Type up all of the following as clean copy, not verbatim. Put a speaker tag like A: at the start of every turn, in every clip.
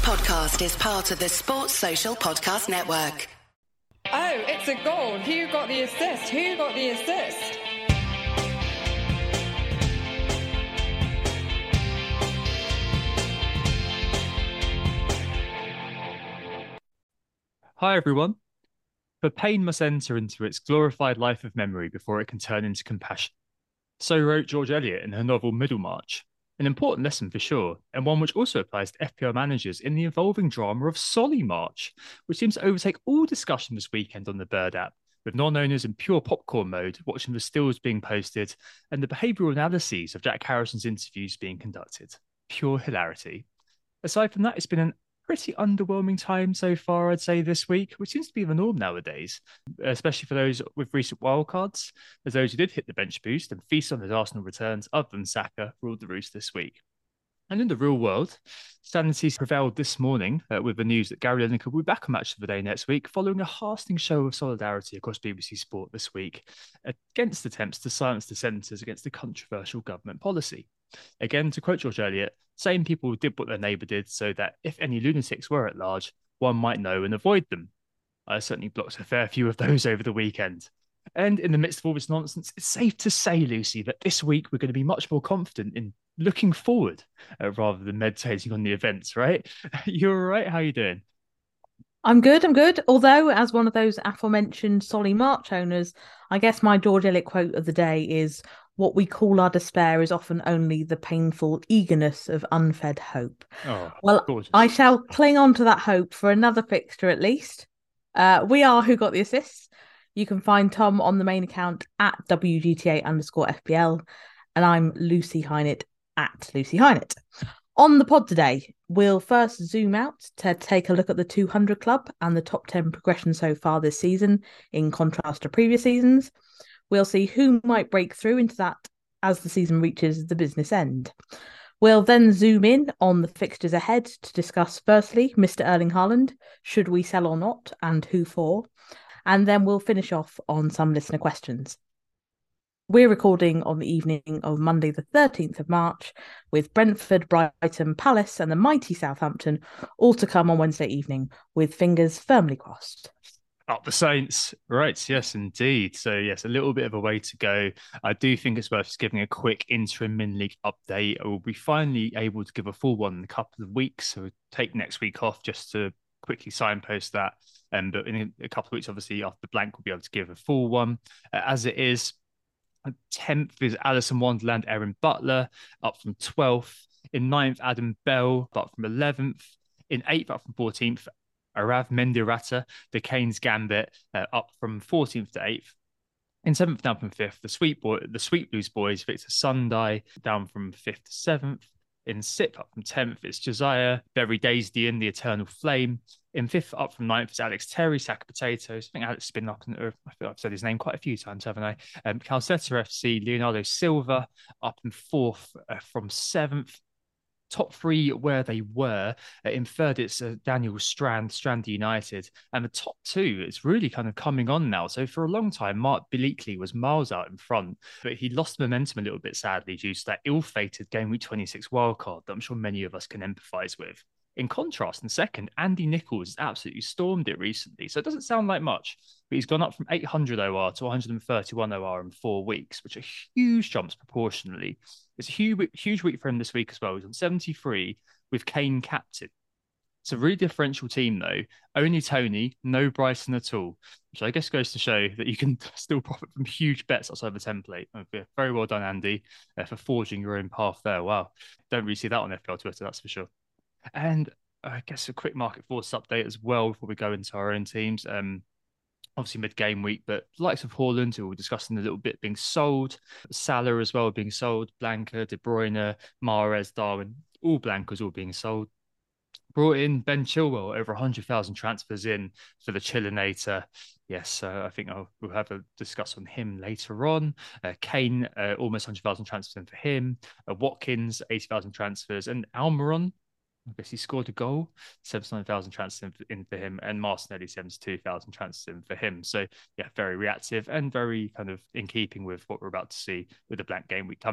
A: podcast is part of the Sports Social Podcast Network.
B: Oh, it's a goal. Who got the assist? Who got the assist?
C: Hi, everyone. For pain must enter into its glorified life of memory before it can turn into compassion. So wrote George Eliot in her novel Middlemarch. An important lesson for sure, and one which also applies to FPL managers in the evolving drama of Sollymarch, which seems to overtake all discussion this weekend on the Bird app, with non-owners in pure popcorn mode watching the stills being posted and the behavioural analyses of Jack Harrison's interviews being conducted. Pure hilarity. Aside from that, it's been an pretty underwhelming time so far, I'd say, this week, which seems to be the norm nowadays, especially for those with recent wildcards, as those who did hit the bench boost and feast on those Arsenal returns, other than Saka, ruled the roost this week. And in the real world, sanity prevailed this morning with the news that Gary Lineker will be back on Match of the Day next week, following a hastening show of solidarity across BBC Sport this week against attempts to silence dissenters against the controversial government policy. Again, to quote George Eliot, same people did what their neighbour did so that if any lunatics were at large, one might know and avoid them. I certainly blocked a fair few of those over the weekend. And in the midst of all this nonsense, it's safe to say, Lucy, that this week we're going to be much more confident in looking forward rather than meditating on the events, right? You're all right? How are you doing?
D: I'm good. Although, as one of those aforementioned Sollymarch owners, I guess my George Eliot quote of the day is, "What we call our despair is often only the painful eagerness of unfed hope."
C: Oh,
D: well,
C: gorgeous.
D: I shall cling on to that hope for another fixture at least. We are Who Got the Assists. You can find Tom on the main account at WGTA_FPL, and I'm Lucy Hynett at Lucy Hynett. On the pod today, we'll first zoom out to take a look at the 200 club and the top 10 progression so far this season, in contrast to previous seasons. We'll see who might break through into that as the season reaches the business end. We'll then zoom in on the fixtures ahead to discuss, firstly, Mr. Erling Haaland, should we sell or not, and who for? And then we'll finish off on some listener questions. We're recording on the evening of Monday the 13th of March, with Brentford, Brighton, Palace and the mighty Southampton all to come on Wednesday evening, with fingers firmly crossed.
C: Up the Saints. Right, yes, indeed. So, yes, a little bit of a way to go. I do think it's worth just giving a quick interim min-league update. We'll be finally able to give a full one in a couple of weeks, so we'll take next week off just to quickly signpost that. But in a couple of weeks, obviously, after the blank, we'll be able to give a full one. As it is, 10th is Alison Wonderland, Erin Butler, up from 12th. In 9th, Adam Bell, up from 11th. In 8th, up from 14th, Arav Mendirata, the Kane's Gambit, up from 14th to 8th. In 7th, down from 5th, the Sweet Blues Boys, Victor Sunday, down from 5th to 7th. In 6th, up from 10th, it's Josiah, Berry Daisdian, the Eternal Flame. In 5th, up from 9th, it's Alex Terry, Sack of Potatoes. I think Alex has been up, I feel I've said his name quite a few times, haven't I? Calcetta FC, Leonardo Silva, up in 4th from 7th. Top 3 where they were. In 3rd, it's Daniel Strand United. And the top 2, it's really kind of coming on now. So for a long time, Mark Bleakley was miles out in front, but he lost momentum a little bit, sadly, due to that ill-fated Game Week 26 wildcard that I'm sure many of us can empathise with. In contrast, in 2nd, Andy Nichols absolutely stormed it recently. So it doesn't sound like much, but he's gone up from 800 OR to 131 OR in 4 weeks, which are huge jumps proportionally. It's a huge week for him this week as well. He's on 73 with Kane captain. It's a really differential team, though. Only Tony, no Bryson at all, which I guess goes to show that you can still profit from huge bets outside the template. Very well done, Andy, for forging your own path there. Wow. Don't really see that on FPL Twitter, that's for sure. And I guess a quick market force update as well before we go into our own teams. Obviously mid-game week, but the likes of Haaland, who we're discussing a little bit, being sold. Salah as well being sold. Blanca, De Bruyne, Mahrez, Darwin, all Blancas all being sold. Brought in Ben Chilwell, over 100,000 transfers in for the Chilinator. Yes, I think we'll have a discuss on him later on. Kane, almost 100,000 transfers in for him. Watkins, 80,000 transfers. And Almiron, I guess he scored a goal, 79,000 transfers in for him, and Martinelli, 72,000 transfers in for him. So, yeah, very reactive and very kind of in keeping with what we're about to see with the blank game week coming.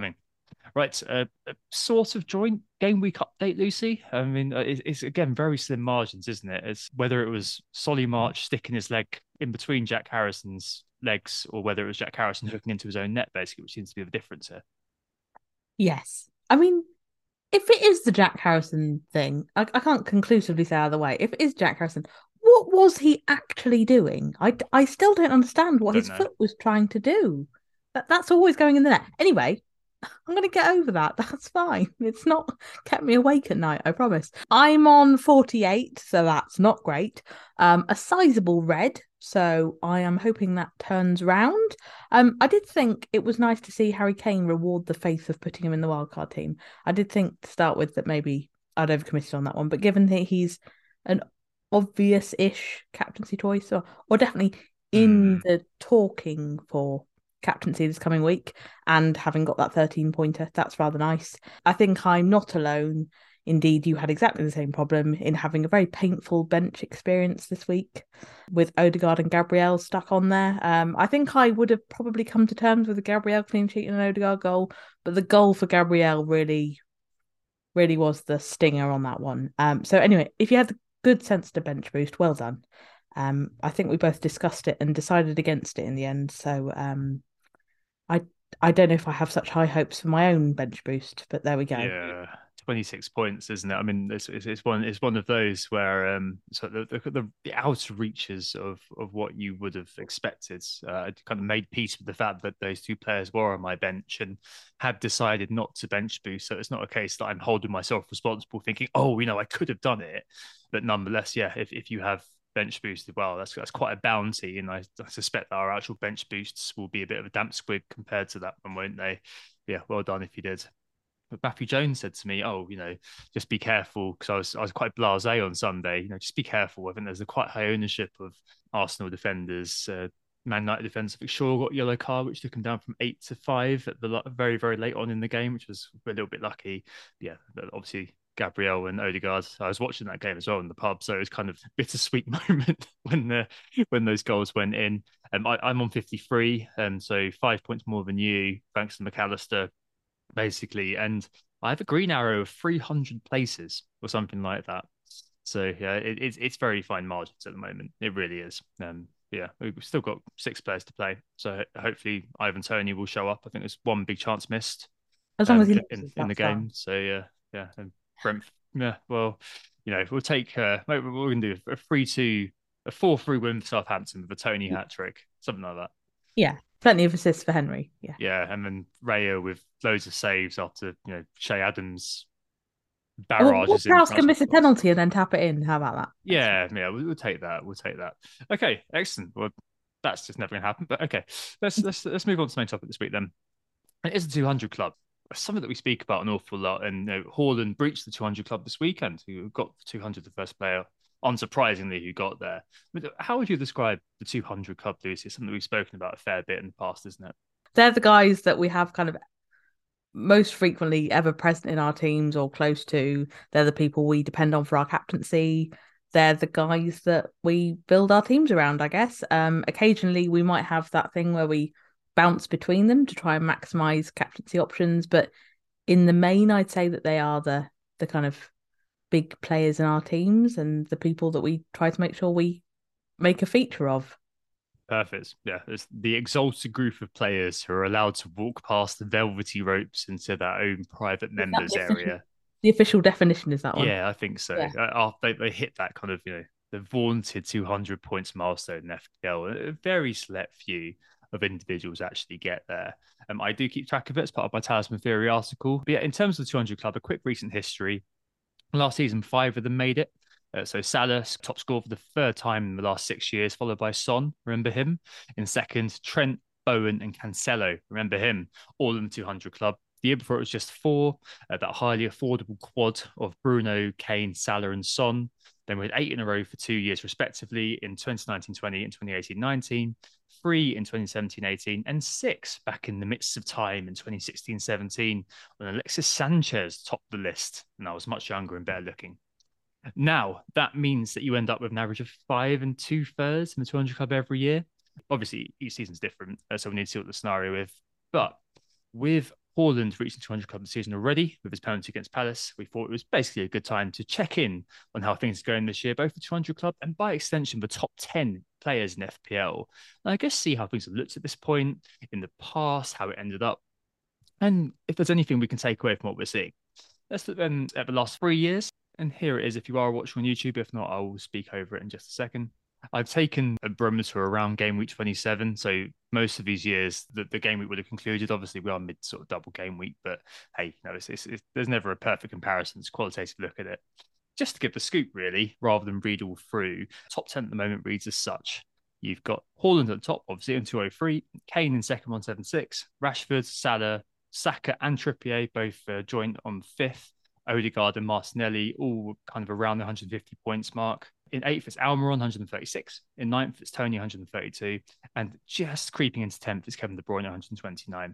C: Right, a sort of joint game week update, Lucy. I mean, it's again very slim margins, isn't it? It's whether it was Solly March sticking his leg in between Jack Harrison's legs, or whether it was Jack Harrison hooking into his own net, basically, which seems to be the difference here.
D: Yes. I mean, if it is the Jack Harrison thing, I can't conclusively say either way. If it is Jack Harrison, what was he actually doing? I still don't understand what
C: Don't
D: his
C: know.
D: foot was trying to do. That's always going in the net. Anyway, I'm going to get over that. That's fine. It's not kept me awake at night, I promise. I'm on 48, so that's not great. A sizable red, so I am hoping that turns round. I did think it was nice to see Harry Kane reward the faith of putting him in the wildcard team. I did think to start with that maybe I'd overcommitted on that one, but given that he's an obvious-ish captaincy choice, or definitely in
C: Hmm.
D: the talking for captaincy this coming week, and having got that 13-pointer, that's rather nice. I think I'm not alone. Indeed, you had exactly the same problem in having a very painful bench experience this week with Odegaard and Gabriel stuck on there. I think I would have probably come to terms with a Gabriel clean sheet and an Odegaard goal, but the goal for Gabriel really, really was the stinger on that one. So anyway, if you had the good sense to bench boost, well done. I think we both discussed it and decided against it in the end. So I I don't know if I have such high hopes for my own bench boost, but there we go.
C: Yeah, 26 points, isn't it? I mean, it's one of those where so the outer reaches of what you would have expected. I kind of made peace with the fact that those two players were on my bench and had decided not to bench boost. So it's not a case that I'm holding myself responsible, thinking, oh, I could have done it. But nonetheless, yeah, if you have bench boosted well, that's quite a bounty, and I suspect that our actual bench boosts will be a bit of a damp squid compared to that one, won't they? Yeah, well done if you did. But Matthew Jones said to me, "Oh, just be careful," because I was quite blasé on Sunday. Just be careful. I think there's a quite high ownership of Arsenal defenders. Man United defender Vic Shaw got a yellow card, which took him down from 8 to 5 at the very very late on in the game, which was a little bit lucky. Yeah, obviously Gabriel and Odegaard. I was watching that game as well in the pub, so it was kind of a bittersweet moment when those goals went in. I'm on 53, so 5 points more than you, thanks to McAllister basically. And I have a green arrow of 300 places or something like that. So yeah, it's very fine margins at the moment. It really is. Yeah, we've still got 6 players to play. So hopefully Ivan Toney will show up. I think there's one big chance missed
D: As long as he
C: in
D: loses,
C: the
D: that's
C: game.
D: fine.
C: So yeah. And Brent, yeah, well, we'll take maybe we're gonna do a 3-2, a 4-3 win for Southampton with a Tony hat trick, something like that.
D: Yeah, plenty of assists for Henry. Yeah.
C: Yeah, and then Raya with loads of saves after Shay Adams
D: What
C: barrages in
D: else can
C: transfer
D: miss a
C: spots.
D: penalty and then tap it in? How about that?
C: Yeah, we'll take that. We'll take that. Okay, excellent. Well, that's just never gonna happen. But okay, let's move on to the main topic this week then. It is the 200 club. Something that we speak about an awful lot. And Haaland breached the 200 club this weekend. Who got 200, the first player, unsurprisingly, who got there. How would you describe the 200 club, Lucy? It's something we've spoken about a fair bit in the past, isn't it?
D: They're the guys that we have kind of most frequently ever present in our teams or close to. They're the people we depend on for our captaincy. They're the guys that we build our teams around, I guess. Occasionally we might have that thing where we bounce between them to try and maximize captaincy options, but in the main, I'd say that they are the kind of big players in our teams and the people that we try to make sure we make a feature of.
C: Perfect. Yeah, it's the exalted group of players who are allowed to walk past the velvety ropes into their own private
D: Is that
C: members area.
D: the official definition is that one?
C: Yeah, I think so.
D: Yeah.
C: They hit that kind of the vaunted 200 points milestone in FPL. A very select few of individuals actually get there. I do keep track of it as part of my Talisman Theory article. But yeah, in terms of the 200 club, a quick recent history. Last season, 5 of them made it. So Salah, top scorer for the third time in the last 6 years, followed by Son. Remember him? In second, Trent, Bowen, and Cancelo. Remember him? All in the 200 club. The year before it was just 4, that highly affordable quad of Bruno, Kane, Salah, and Son. Then we had 8 in a row for 2 years, respectively, in 2019-20 and 2018-19, 3 in 2017-18, and 6 back in the midst of time in 2016-17, when Alexis Sanchez topped the list, and I was much younger and better looking. Now, that means that you end up with an average of 5 and 2/3 in the 200 club every year. Obviously, each season's different, so we need to see what the scenario is. But with Haaland reaching 200 club this season already with his penalty against Palace, we thought it was basically a good time to check in on how things are going this year, both the 200 club and by extension the top 10 players in FPL. And I guess see how things have looked at this point in the past, how it ended up, and if there's anything we can take away from what we're seeing. Let's look then at the last 3 years. And here it is if you are watching on YouTube. If not, I will speak over it in just a second. I've taken a barometer around game week 27. So most of these years, the game week would have concluded. Obviously, we are mid sort of double game week, but hey, there's never a perfect comparison. It's a qualitative look at it. Just to give the scoop, really, rather than read all through. Top 10 at the moment reads as such. You've got Haaland at the top, obviously, on 203. Kane in second, 176. Rashford, Salah, Saka and Trippier both joint on 5th. Odegaard and Martinelli all kind of around the 150 points mark. In 8th, it's Almiron, 136. In 9th, it's Tony, 132. And just creeping into 10th is Kevin De Bruyne, 129.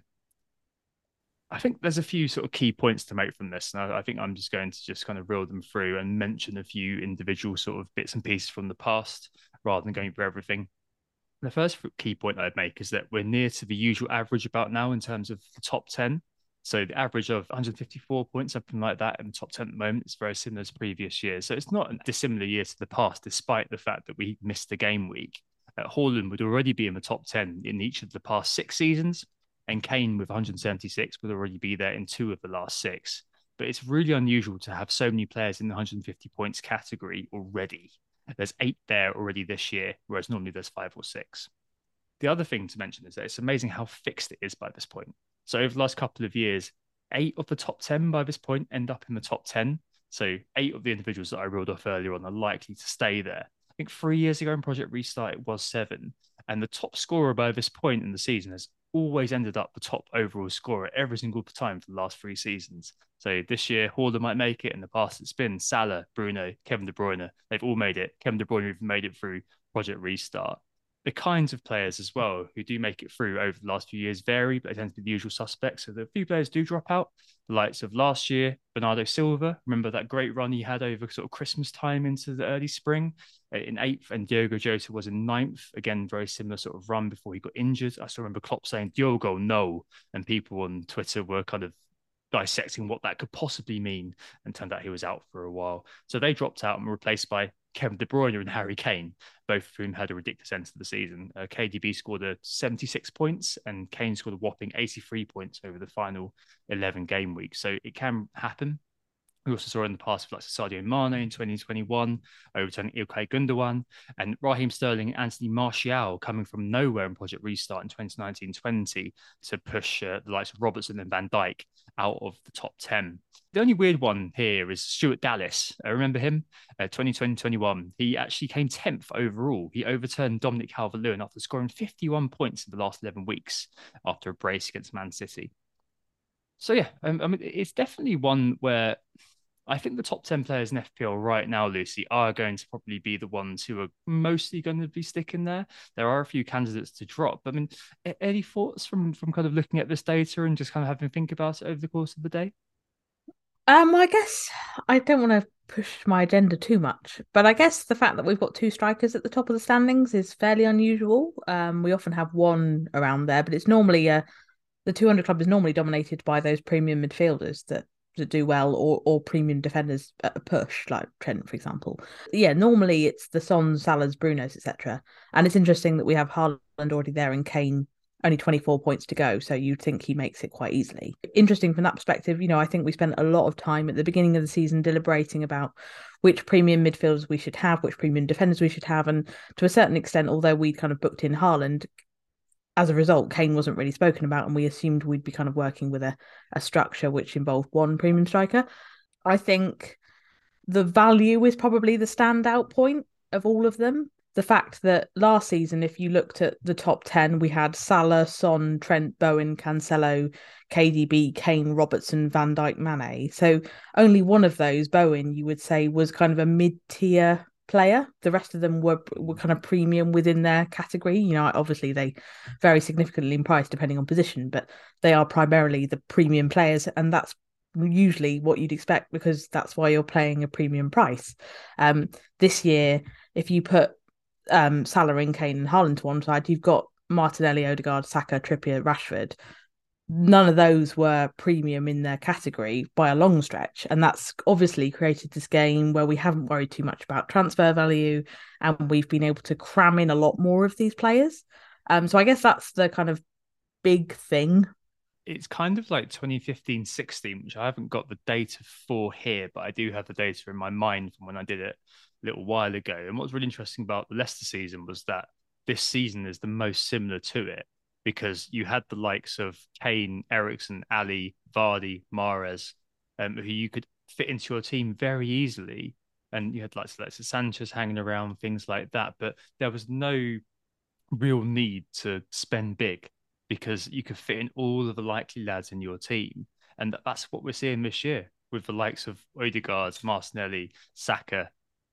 C: I think there's a few sort of key points to make from this. And I think I'm just going to just kind of reel them through and mention a few individual sort of bits and pieces from the past rather than going through everything. The first key point I'd make is that we're near to the usual average about now in terms of the top 10. So the average of 154 points, something like that, in the top 10 at the moment is very similar to previous years. So it's not a dissimilar year to the past, despite the fact that we missed a game week. Haaland would already be in the top 10 in each of the past 6 seasons, and Kane with 176 would already be there in 2 of the last 6. But it's really unusual to have so many players in the 150 points category already. There's 8 there already this year, whereas normally there's 5 or 6. The other thing to mention is that it's amazing how fixed it is by this point. So over the last couple of years, 8 of the top 10 by this point end up in the top 10. So 8 of the individuals that I reeled off earlier on are likely to stay there. I think 3 years ago in Project Restart, it was 7. And the top scorer by this point in the season has always ended up the top overall scorer every single time for the last 3 seasons. So this year, Haaland might make it. In the past, it's been Salah, Bruno, Kevin De Bruyne. They've all made it. Kevin De Bruyne even made it through Project Restart. The kinds of players as well who do make it through over the last few years vary, but they tend to be the usual suspects. So the few players do drop out. The likes of last year, Bernardo Silva. Remember that great run he had over sort of Christmas time into the early spring in 8th, and Diogo Jota was in 9th. Again, very similar sort of run before he got injured. I still remember Klopp saying, Diogo, no. And people on Twitter were kind of dissecting what that could possibly mean, and turned out he was out for a while. So they dropped out and were replaced by Kevin De Bruyne and Harry Kane, both of whom had a ridiculous end to the season. KDB scored 76 points and Kane scored a whopping 83 points over the final 11 game weeks. So it can happen. We also saw in the past with like Sadio Mane in 2021, overturning Ilkay Gundogan, and Raheem Sterling and Anthony Martial coming from nowhere in Project Restart in 2019-20 to push the likes of Robertson and Van Dijk out of the top 10. The only weird one here is Stuart Dallas. Remember him? 2020-21. He actually came 10th overall. He overturned Dominic Calvert-Lewin after scoring 51 points in the last 11 weeks after a brace against Man City. So yeah, I mean, it's definitely one where I think the top 10 players in FPL right now, Lucy, are going to probably be the ones who are mostly going to be sticking there. There are a few candidates to drop. I mean, any thoughts from kind of looking at this data and just kind of having to think about it over the course of the day?
D: I guess I don't want to push my agenda too much, but I guess the fact that we've got 2 strikers at the top of the standings is fairly unusual. We often have one around there, but it's normally the 200 club is normally dominated by those premium midfielders that do well, or premium defenders at a push, like Trent, for example. Yeah, normally it's the Sons, Salahs, Brunos, etc. And it's interesting that we have Haaland already there and Kane only 24 points to go, so you'd think he makes it quite easily. Interesting from that perspective. I think we spent a lot of time at the beginning of the season deliberating about which premium midfielders we should have, which premium defenders we should have, and to a certain extent, although we'd kind of booked in Haaland, as a result, Kane wasn't really spoken about, and we assumed we'd be kind of working with a structure which involved one premium striker. I think the value is probably the standout point of all of them. The fact that last season, if you looked at the top 10, we had Salah, Son, Trent, Bowen, Cancelo, KDB, Kane, Robertson, Van Dijk, Mane. So only one of those, Bowen, you would say was kind of a mid-tier player. The rest of them were kind of premium within their category. Obviously they vary significantly in price depending on position, but they are primarily the premium players, and that's usually what you'd expect because that's why you're playing a premium price. This year, if you put Salah and Kane and Haaland to one side, you've got Martinelli, Odegaard, Saka, Trippier, Rashford. none of those were premium in their category by a long stretch. And that's obviously created this game where we haven't worried too much about transfer value and we've been able to cram in a lot more of these players. So I guess that's the kind of big thing.
C: It's kind of like 2015-16, which I haven't got the data for here, but I do have the data in my mind from when I did it a little while ago. And what's really interesting about the Leicester season was that this season is the most similar to it because you had the likes of Kane, Eriksen, Ali, Vardy, Mahrez, who you could fit into your team very easily. And you had like Alexis Sanchez hanging around, things like that. But there was no real need to spend big because you could fit in all of the likely lads in your team. And that's what we're seeing this year with the likes of Odegaard, Martinelli, Saka,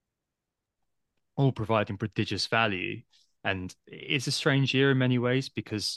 C: all providing prodigious value. And it's a strange year in many ways because,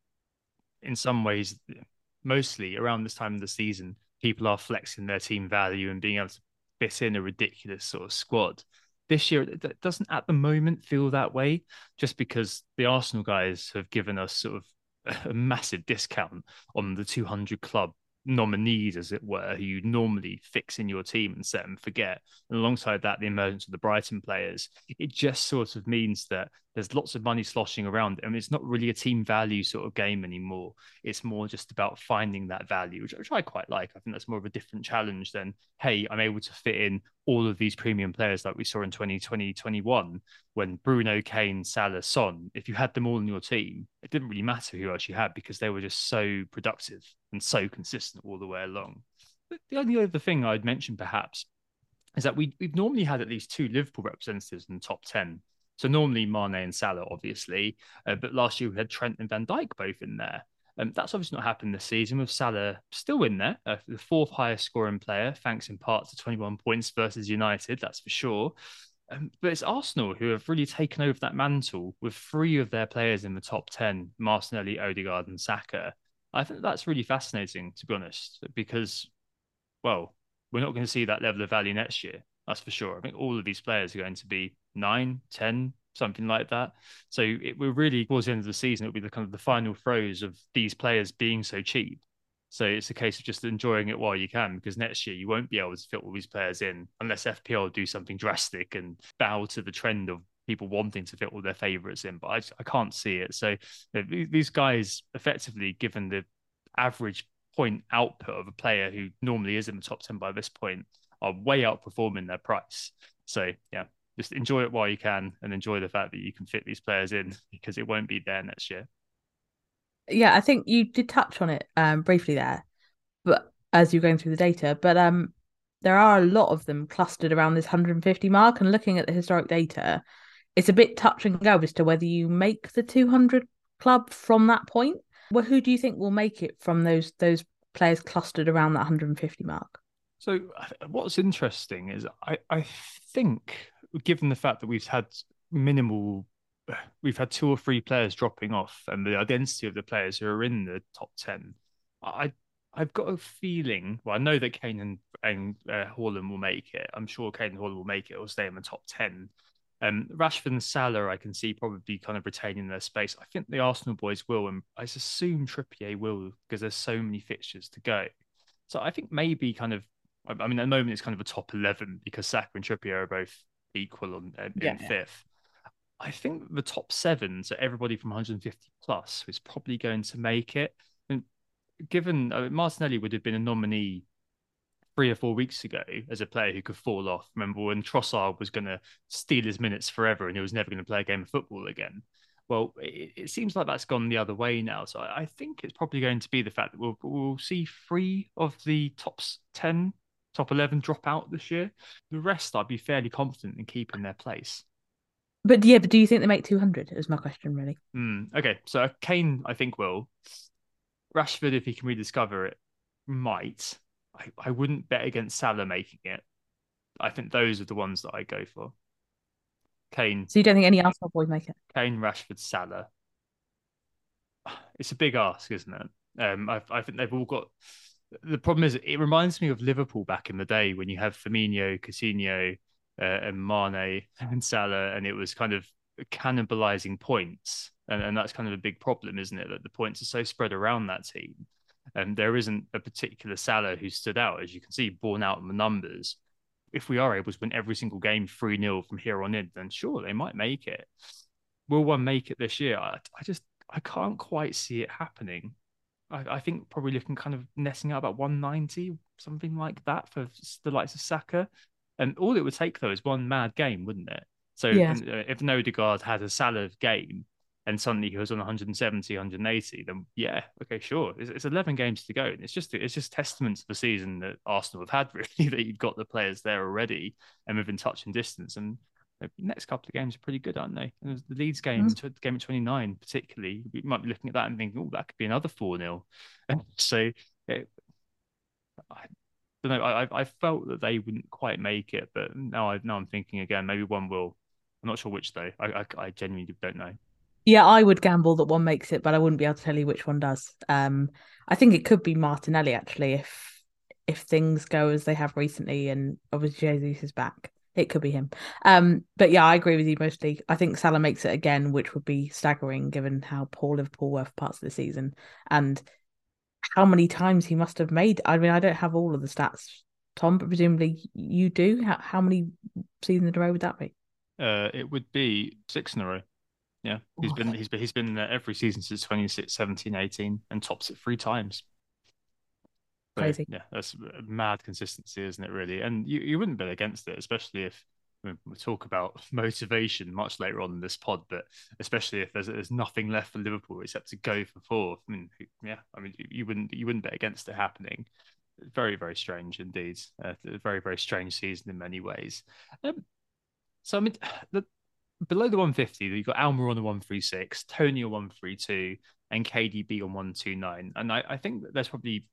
C: in some ways, mostly around this time of the season, people are flexing their team value and being able to fit in a ridiculous sort of squad. This year, it doesn't at the moment feel that way, just because the Arsenal guys have given us sort of a massive discount on the 200 club nominees, as it were, who you normally fix in your team and set and forget. And alongside that, the emergence of the Brighton players, it just sort of means that there's lots of money sloshing around. I mean, it's not really a team value sort of game anymore. It's more just about finding that value, which I quite like. I think that's more of a different challenge than, hey, I'm able to fit in all of these premium players like we saw in 2020-21 when Bruno, Kane, Salah, Son, if you had them all in your team, it didn't really matter who else you had because they were just so productive and so consistent all the way along. But the only other thing I'd mention perhaps is that we've normally had at least two Liverpool representatives in the top 10. So normally Mane and Salah, obviously, but last year we had Trent and Van Dijk both in there. That's obviously not happened this season with Salah still in there, the fourth highest scoring player, thanks in part to 21 points versus United, that's for sure. But it's Arsenal who have really taken over that mantle with three of their players in the top 10, Martinelli, Odegaard, and Saka. I think that's really fascinating, to be honest, because, well, we're not going to see that level of value next year. That's for sure. I think all of these players are going to be 9, 10, something like that. So we're really towards the end of the season, it'll be the kind of the final throes of these players being so cheap. So it's a case of just enjoying it while you can, because next year you won't be able to fit all these players in unless FPL do something drastic and bow to the trend of people wanting to fit all their favourites in. But I can't see it. So these guys, effectively, given the average point output of a player who normally is in the top 10 by this point, are way outperforming their price. So yeah, just enjoy it while you can and enjoy the fact that you can fit these players in because it won't be there next year.
D: Yeah, I think you did touch on it briefly there, but as you're going through the data, but there are a lot of them clustered around this 150 mark. And looking at the historic data, it's a bit touch and go as to whether you make the 200 club from that point. Well, who do you think will make it from those players clustered around that 150 mark?
C: So what's interesting is I think, given the fact that we've had two or three players dropping off and the identity of the players who are in the top 10, I've got a feeling, well, I know that Kane and Haaland will make it. I'm sure Kane and Haaland will make it or stay in the top 10. Rashford and Salah, I can see probably kind of retaining their space. I think the Arsenal boys will, and I assume Trippier will because there's so many fixtures to go. So I think maybe kind of, I mean, at the moment it's kind of a top 11 because Saka and Trippier are both equal in fifth. I think the top 7, so everybody from 150 plus, is probably going to make it. And given Martinelli would have been a nominee 3 or 4 weeks ago as a player who could fall off. Remember when Trossard was going to steal his minutes forever and he was never going to play a game of football again? Well, it seems like that's gone the other way now. So I think it's probably going to be the fact that we'll see 3 of the top 10, top 11 drop out this year. The rest, I'd be fairly confident in keeping their place.
D: But do you think they make 200 is my question, really.
C: Okay, so Kane, I think will. Rashford, if he can rediscover it, might. I wouldn't bet against Salah making it. I think those are the ones that I go for. Kane.
D: So you don't think any Arsenal boys make it?
C: Kane, Rashford, Salah. It's a big ask, isn't it? I think they've all got. The problem is, it reminds me of Liverpool back in the day when you have Firmino, Coutinho, and Mane and Salah, and it was kind of cannibalizing points, and that's kind of a big problem, isn't it? That the points are so spread around that team. And there isn't a particular Salah who stood out, as you can see, borne out in the numbers. If we are able to win every single game 3-0 from here on in, then sure, they might make it. Will one make it this year? I can't quite see it happening. I think probably looking kind of netting out about 190, something like that for the likes of Saka. And all it would take, though, is one mad game, wouldn't it? So
D: Yeah.
C: if Odegaard had a Salah game and suddenly he was on 170, 180, then yeah, okay, sure. It's 11 games to go. And it's just testament to the season that Arsenal have had, really, that you've got the players there already and within touch and distance. And the next couple of games are pretty good, aren't they? And the Leeds game, game at 29, particularly, we might be looking at that and thinking, oh, that could be another 4-0. So I don't know. I felt that they wouldn't quite make it, but now I'm thinking again, maybe one will. I'm not sure which though. I genuinely don't know.
D: Yeah, I would gamble that one makes it, but I wouldn't be able to tell you which one does. I think it could be Martinelli actually, if things go as they have recently, and obviously Jesus is back. It could be him. But yeah, I agree with you mostly. I think Salah makes it again, which would be staggering given how poor Liverpool were for parts of the season and how many times he must have made. I mean, I don't have all of the stats, Tom, but presumably you do. How many seasons in a row would that be?
C: It would be 6 in a row. Yeah, he's been there every season since 2017, 18, and tops it 3 times. So,
D: Crazy.
C: yeah, that's mad consistency, isn't it? Really, and you wouldn't bet against it, especially if we'll talk about motivation much later on in this pod. But especially if there's nothing left for Liverpool except to go for 4th. I mean, yeah, I mean you wouldn't bet against it happening. Very, very strange indeed. A very, very strange season in many ways. So I mean, below the 150, you've got Almer on the 136, Tony on 132, and KDB on 129. And I think that there's probably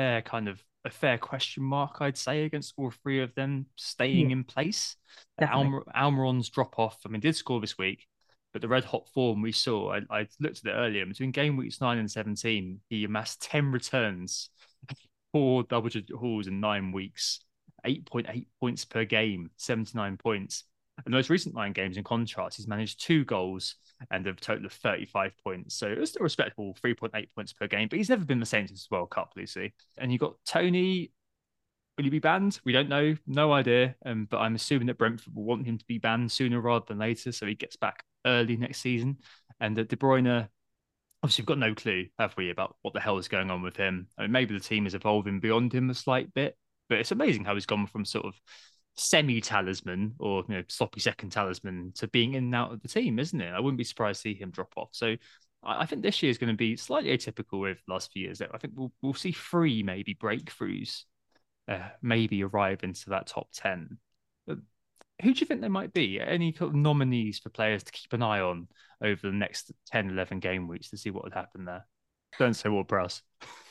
C: a fair question mark, I'd say, against all 3 of them staying in place. Almiron's drop off, I mean, did score this week, but the red hot form we saw, I looked at it earlier, between game weeks 9 and 17, he amassed 10 returns, 4 double-digit hauls in 9 weeks, 8.8 points per game, 79 points. In the most recent 9 games, in contrast, he's managed 2 goals and a total of 35 points. So it's still respectable, 3.8 points per game, but he's never been the same since the World Cup, Lucy. And you've got Tony. Will he be banned? We don't know. No idea. But I'm assuming that Brentford will want him to be banned sooner rather than later, so he gets back early next season. And De Bruyne, obviously, we've got no clue, have we, about what the hell is going on with him. I mean, maybe the team is evolving beyond him a slight bit, but it's amazing how he's gone from sort of semi-talisman or sloppy second talisman to being in and out of the team, isn't it? I wouldn't be surprised to see him drop off. So I think this year is going to be slightly atypical with the last few years. I think we'll see 3 maybe breakthroughs maybe arrive into that top 10. But who do you think there might be? Any kind of nominees for players to keep an eye on over the next 10, 11 game weeks to see what would happen there? Don't say Ward-Prowse.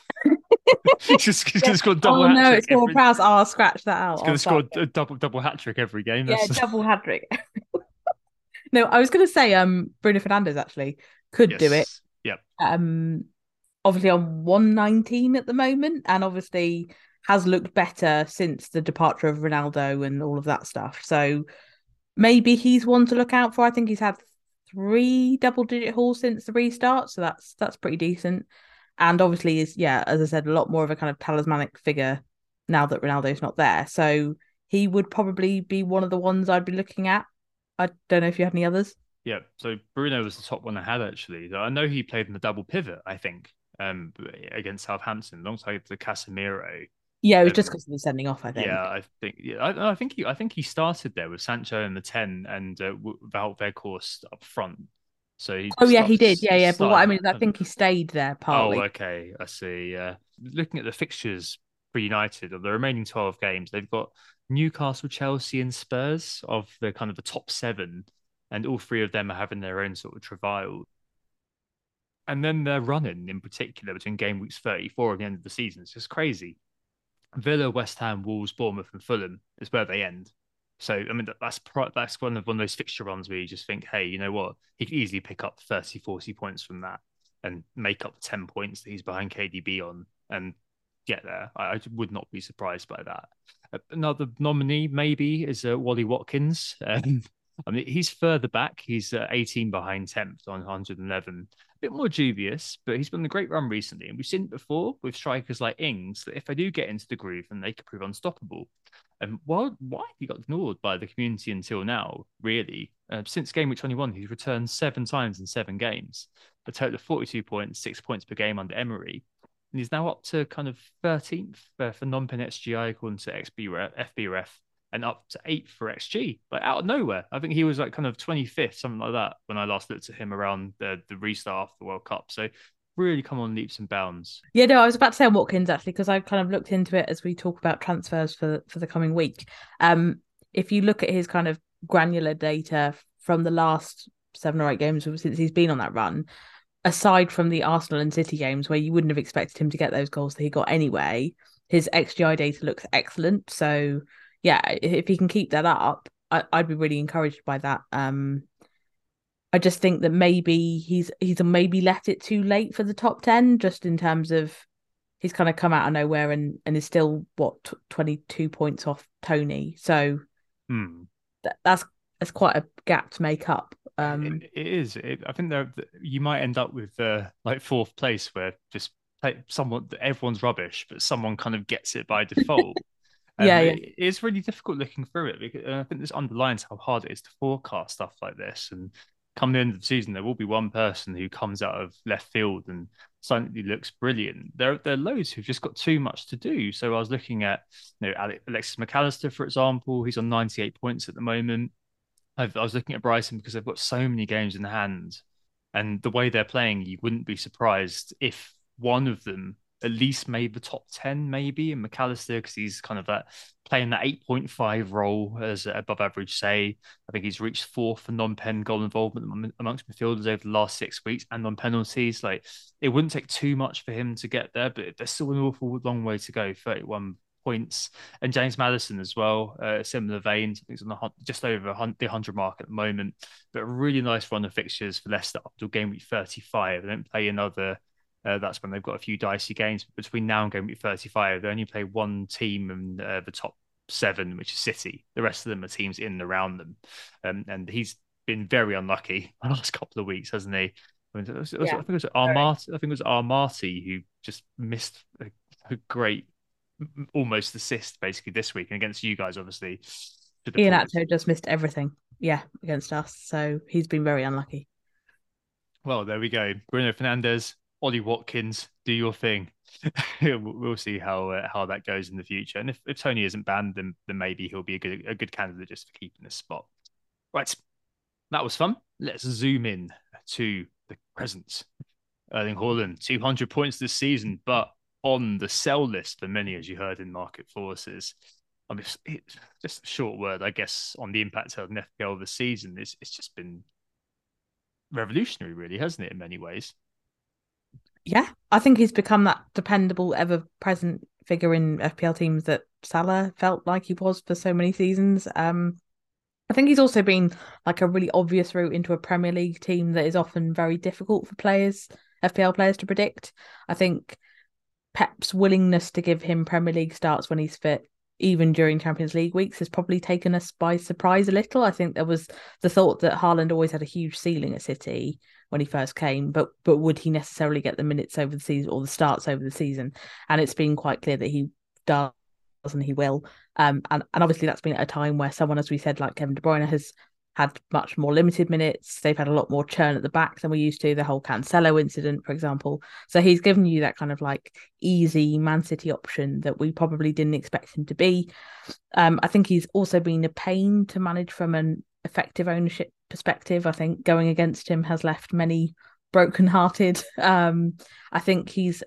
C: Just got double hat trick.
D: No, it's Ward-Prowse. I'll scratch that out.
C: He's going to score a double hat trick every game.
D: Yeah, double hat trick. No, I was going to say Bruno Fernandes actually could do it.
C: Yep.
D: Obviously on 119 at the moment, and obviously has looked better since the departure of Ronaldo and all of that stuff. So maybe he's one to look out for. I think he's had 3 double-digit hauls since the restart, so that's pretty decent. And obviously is, yeah, as I said, a lot more of a kind of talismanic figure now that Ronaldo's not there. So he would probably be one of the ones I'd be looking at. I don't know if you had any others.
C: Yeah, so Bruno was the top one I had, actually. I know he played in the double pivot, I think, against Southampton, alongside the Casemiro.
D: Yeah, it was just because of the sending off, I think.
C: Yeah, I think he started there with Sancho in the 10 and Wout Weghorst up front. So he
D: did. Yeah. But what I mean is, I think he stayed there partly.
C: Oh, okay. I see. Looking at the fixtures for United of the remaining 12 games, they've got Newcastle, Chelsea, and Spurs of the kind of the top 7, and all 3 of them are having their own sort of travail. And then they're running in particular between game weeks 34 and the end of the season. It's just crazy. Villa, West Ham, Wolves, Bournemouth, and Fulham is where they end. So, I mean, that's one of those fixture runs where you just think, hey, you know what? He could easily pick up 30, 40 points from that and make up 10 points that he's behind KDB on and get there. I would not be surprised by that. Another nominee maybe is Wally Watkins. I mean, he's further back. He's 18 behind 10th on 111. bit more dubious, but he's been on a great run recently. And we've seen it before with strikers like Ings that if they do get into the groove, then they could prove unstoppable. And why he got ignored by the community until now, really? Since game week 21, he's returned 7 times in 7 games, a total of 42 points, 6 points per game under Emery. And he's now up to kind of 13th for non-pen XGI according to FBref, and up to 8th for XG, like out of nowhere. I think he was like kind of 25th, something like that, when I last looked at him around the restart of the World Cup. So really come on leaps and bounds.
D: Yeah, no, I was about to say on Watkins actually, because I've kind of looked into it as we talk about transfers for the coming week. If you look at his kind of granular data from the last 7 or 8 games since he's been on that run, aside from the Arsenal and City games where you wouldn't have expected him to get those goals that he got anyway, his XGI data looks excellent. So yeah, if he can keep that up, I'd be really encouraged by that. I just think that maybe he's maybe left it too late for the top 10, just in terms of he's kind of come out of nowhere and is still 22 points off Tony. So that's quite a gap to make up.
C: It is. I think you might end up with like 4th place, where just everyone's rubbish, but someone kind of gets it by default.
D: Yeah.
C: It's really difficult looking through it, because I think this underlines how hard it is to forecast stuff like this. And come the end of the season, there will be one person who comes out of left field and suddenly looks brilliant. There are loads who've just got too much to do. So I was looking at, Alexis McAllister, for example. He's on 98 points at the moment. I was looking at Brighton because they've got so many games in hand, and the way they're playing, you wouldn't be surprised if one of them at least made the top 10, maybe. And McAllister, because he's kind of playing that 8.5 role as above average, say. I think he's reached 4th for non-pen goal involvement amongst midfielders over the last 6 weeks, and on penalties. Like, it wouldn't take too much for him to get there, but there's still an awful long way to go. 31 points. And James Maddison as well, similar veins. I think he's on just over the 100 mark at the moment. But a really nice run of fixtures for Leicester up till game week 35. They don't play another. That's when they've got a few dicey games. Between now and game week 35, they only play one team in the top 7, which is City. The rest of them are teams in and around them. And he's been very unlucky the last couple of weeks, hasn't he? I think it was Armati who just missed a great almost assist basically this week, and against you guys, obviously.
D: Iheanacho just missed everything, against us. So he's been very unlucky.
C: Well, there we go. Bruno Fernandes, Ollie Watkins, do your thing. We'll see how that goes in the future. And if Tony isn't banned, then maybe he'll be a good candidate just for keeping this spot. Right, that was fun. Let's zoom in to the present. Erling Haaland, 200 points this season, but on the sell list for many, as you heard in Market Forces. I mean, it's just a short word, I guess, on the impact of an FPL this season. It's just been revolutionary, really, hasn't it, in many ways?
D: Yeah, I think he's become that dependable, ever-present figure in FPL teams that Salah felt like he was for so many seasons. I think he's also been like a really obvious route into a Premier League team that is often very difficult for FPL players to predict. I think Pep's willingness to give him Premier League starts when he's fit, even during Champions League weeks, has probably taken us by surprise a little. I think there was the thought that Haaland always had a huge ceiling at City when he first came, but would he necessarily get the minutes over the season or the starts over the season? And it's been quite clear that he does and he will. And obviously that's been at a time where someone, as we said, like Kevin De Bruyne, has had much more limited minutes. They've had a lot more churn at the back than we used to, the whole Cancelo incident, for example. So he's given you that kind of like easy Man City option that we probably didn't expect him to be. I think he's also been a pain to manage from an effective ownership perspective. I think going against him has left many brokenhearted. I think he's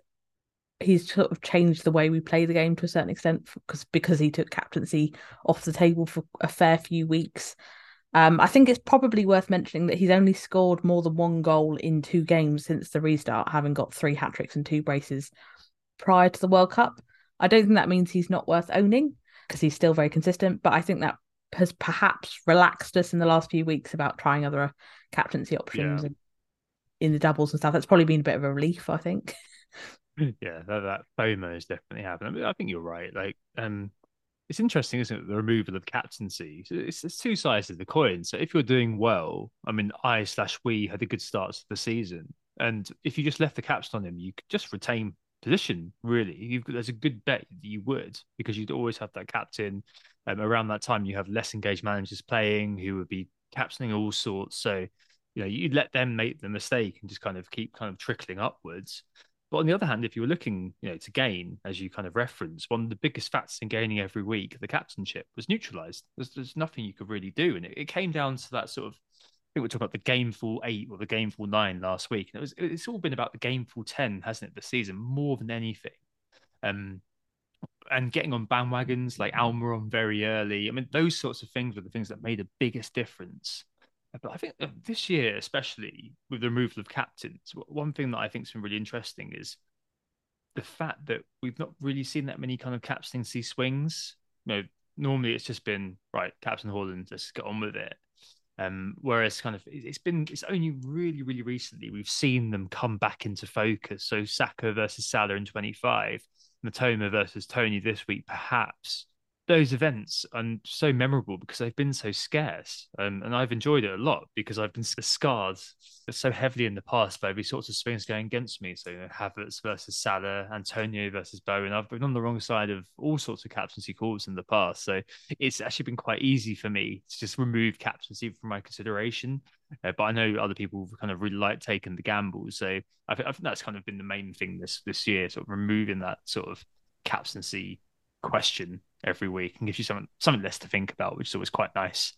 D: sort of changed the way we play the game to a certain extent because he took captaincy off the table for a fair few weeks. I think it's probably worth mentioning that he's only scored more than 1 goal in 2 games since the restart, having got 3 hat-tricks and 2 braces prior to the World Cup. I don't think that means he's not worth owning, because he's still very consistent, but I think that has perhaps relaxed us in the last few weeks about trying other captaincy options in the doubles and stuff. That's probably been a bit of a relief, I think.
C: Yeah, that FOMO has definitely happened. I mean, I think you're right. Like, it's interesting, isn't it? The removal of captaincy. It's 2 sides of the coin. So if you're doing well, I mean, we had a good start to the season. And if you just left the captain on him, you could just retain position, really. There's a good bet that you would, because you'd always have that captain. Around that time, you have less engaged managers playing who would be captaining all sorts. So, you'd let them make the mistake and just kind of keep kind of trickling upwards. But on the other hand, if you were looking, to gain, as you kind of referenced, one of the biggest factors in gaining every week, the captainship, was neutralised. There's nothing you could really do. And it came down to that sort of, I think we're talking about the Gameful 8 or the Gameful 9 last week. And it's all been about the Gameful 10, hasn't it, this season, more than anything. And getting on bandwagons like Almiron very early. I mean, those sorts of things were the things that made the biggest difference. But I think this year, especially with the removal of captains, one thing that I think has been really interesting is the fact that we've not really seen that many kind of captaincy swings. Normally it's just been, right, Captain Haaland, let's get on with it. Whereas kind of it's only really, really recently we've seen them come back into focus. So Saka versus Salah in 25, Matoma versus Tony this week, perhaps. Those events are so memorable because they've been so scarce, and I've enjoyed it a lot because I've been scarred so heavily in the past by every sorts of swings going against me. So Havertz versus Salah, Antonio versus Bowen. I've been on the wrong side of all sorts of captaincy calls in the past, so it's actually been quite easy for me to just remove captaincy from my consideration. But I know other people kind of really like taking the gamble, so I think that's kind of been the main thing this year, sort of removing that sort of captaincy question every week and gives you something less to think about, which is always quite nice.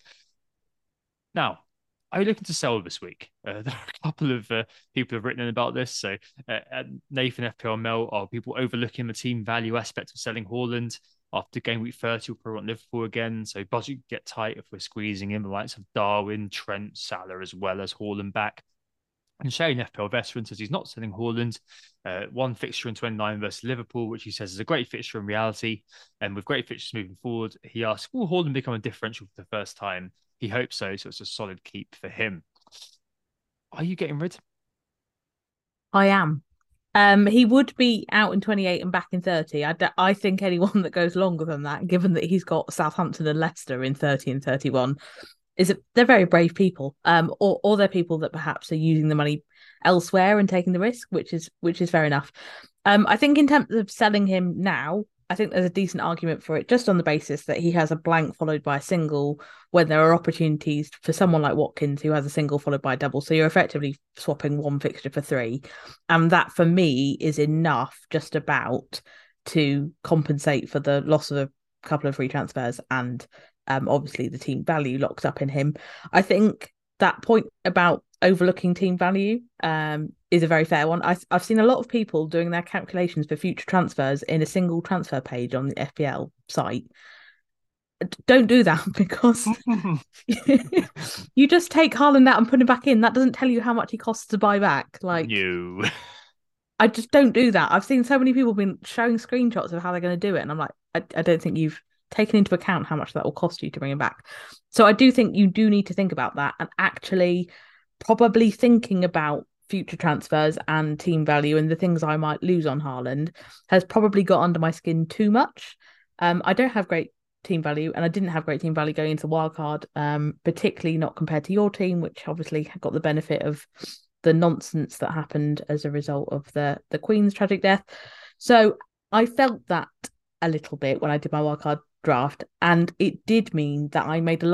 C: Now, are you looking to sell this week? There are a couple of people have written in about this. So Nathan FPL Mel, are people overlooking the team value aspect of selling Haaland? After game week 30, we'll probably want Liverpool again. So budget get tight if we're squeezing in the likes of Darwin, Trent, Salah, as well as Haaland back. And Shane FPL Veteran says he's not selling Haaland. One fixture in 29 versus Liverpool, which he says is a great fixture in reality. And with great fixtures moving forward, he asks, will Haaland become a differential for the first time? He hopes so. So it's a solid keep for him. Are you getting rid?
D: I am. He would be out in 28 and back in 30. I think anyone that goes longer than that, given that he's got Southampton and Leicester in 30 and 31, they're very brave people, or they're people that perhaps are using the money elsewhere and taking the risk, which is fair enough. I think in terms of selling him now, I think there's a decent argument for it, just on the basis that he has a blank followed by a single, when there are opportunities for someone like Watkins who has a single followed by a double. So you're effectively swapping one fixture for three, and that for me is enough, just about, to compensate for the loss of a couple of free transfers and obviously the team value locked up in him. I think that point about overlooking team value is a very fair one. I've seen a lot of people doing their calculations for future transfers in a single transfer page on the FPL site. Don't do that, because you just take Haaland out and put him back in. That doesn't tell you how much he costs to buy back. Like,
C: no.
D: I just don't do that. I've seen so many people been showing screenshots of how they're going to do it, and I'm like, I don't think you've taken into account how much that will cost you to bring him back. So I do think you do need to think about that, and actually probably thinking about future transfers and team value and the things I might lose on Haaland has probably got under my skin too much. I don't have great team value, and I didn't have great team value going into the wildcard, particularly not compared to your team, which obviously got the benefit of the nonsense that happened as a result of the Queen's tragic death. So I felt that a little bit when I did my wildcard draft, and it did mean that I made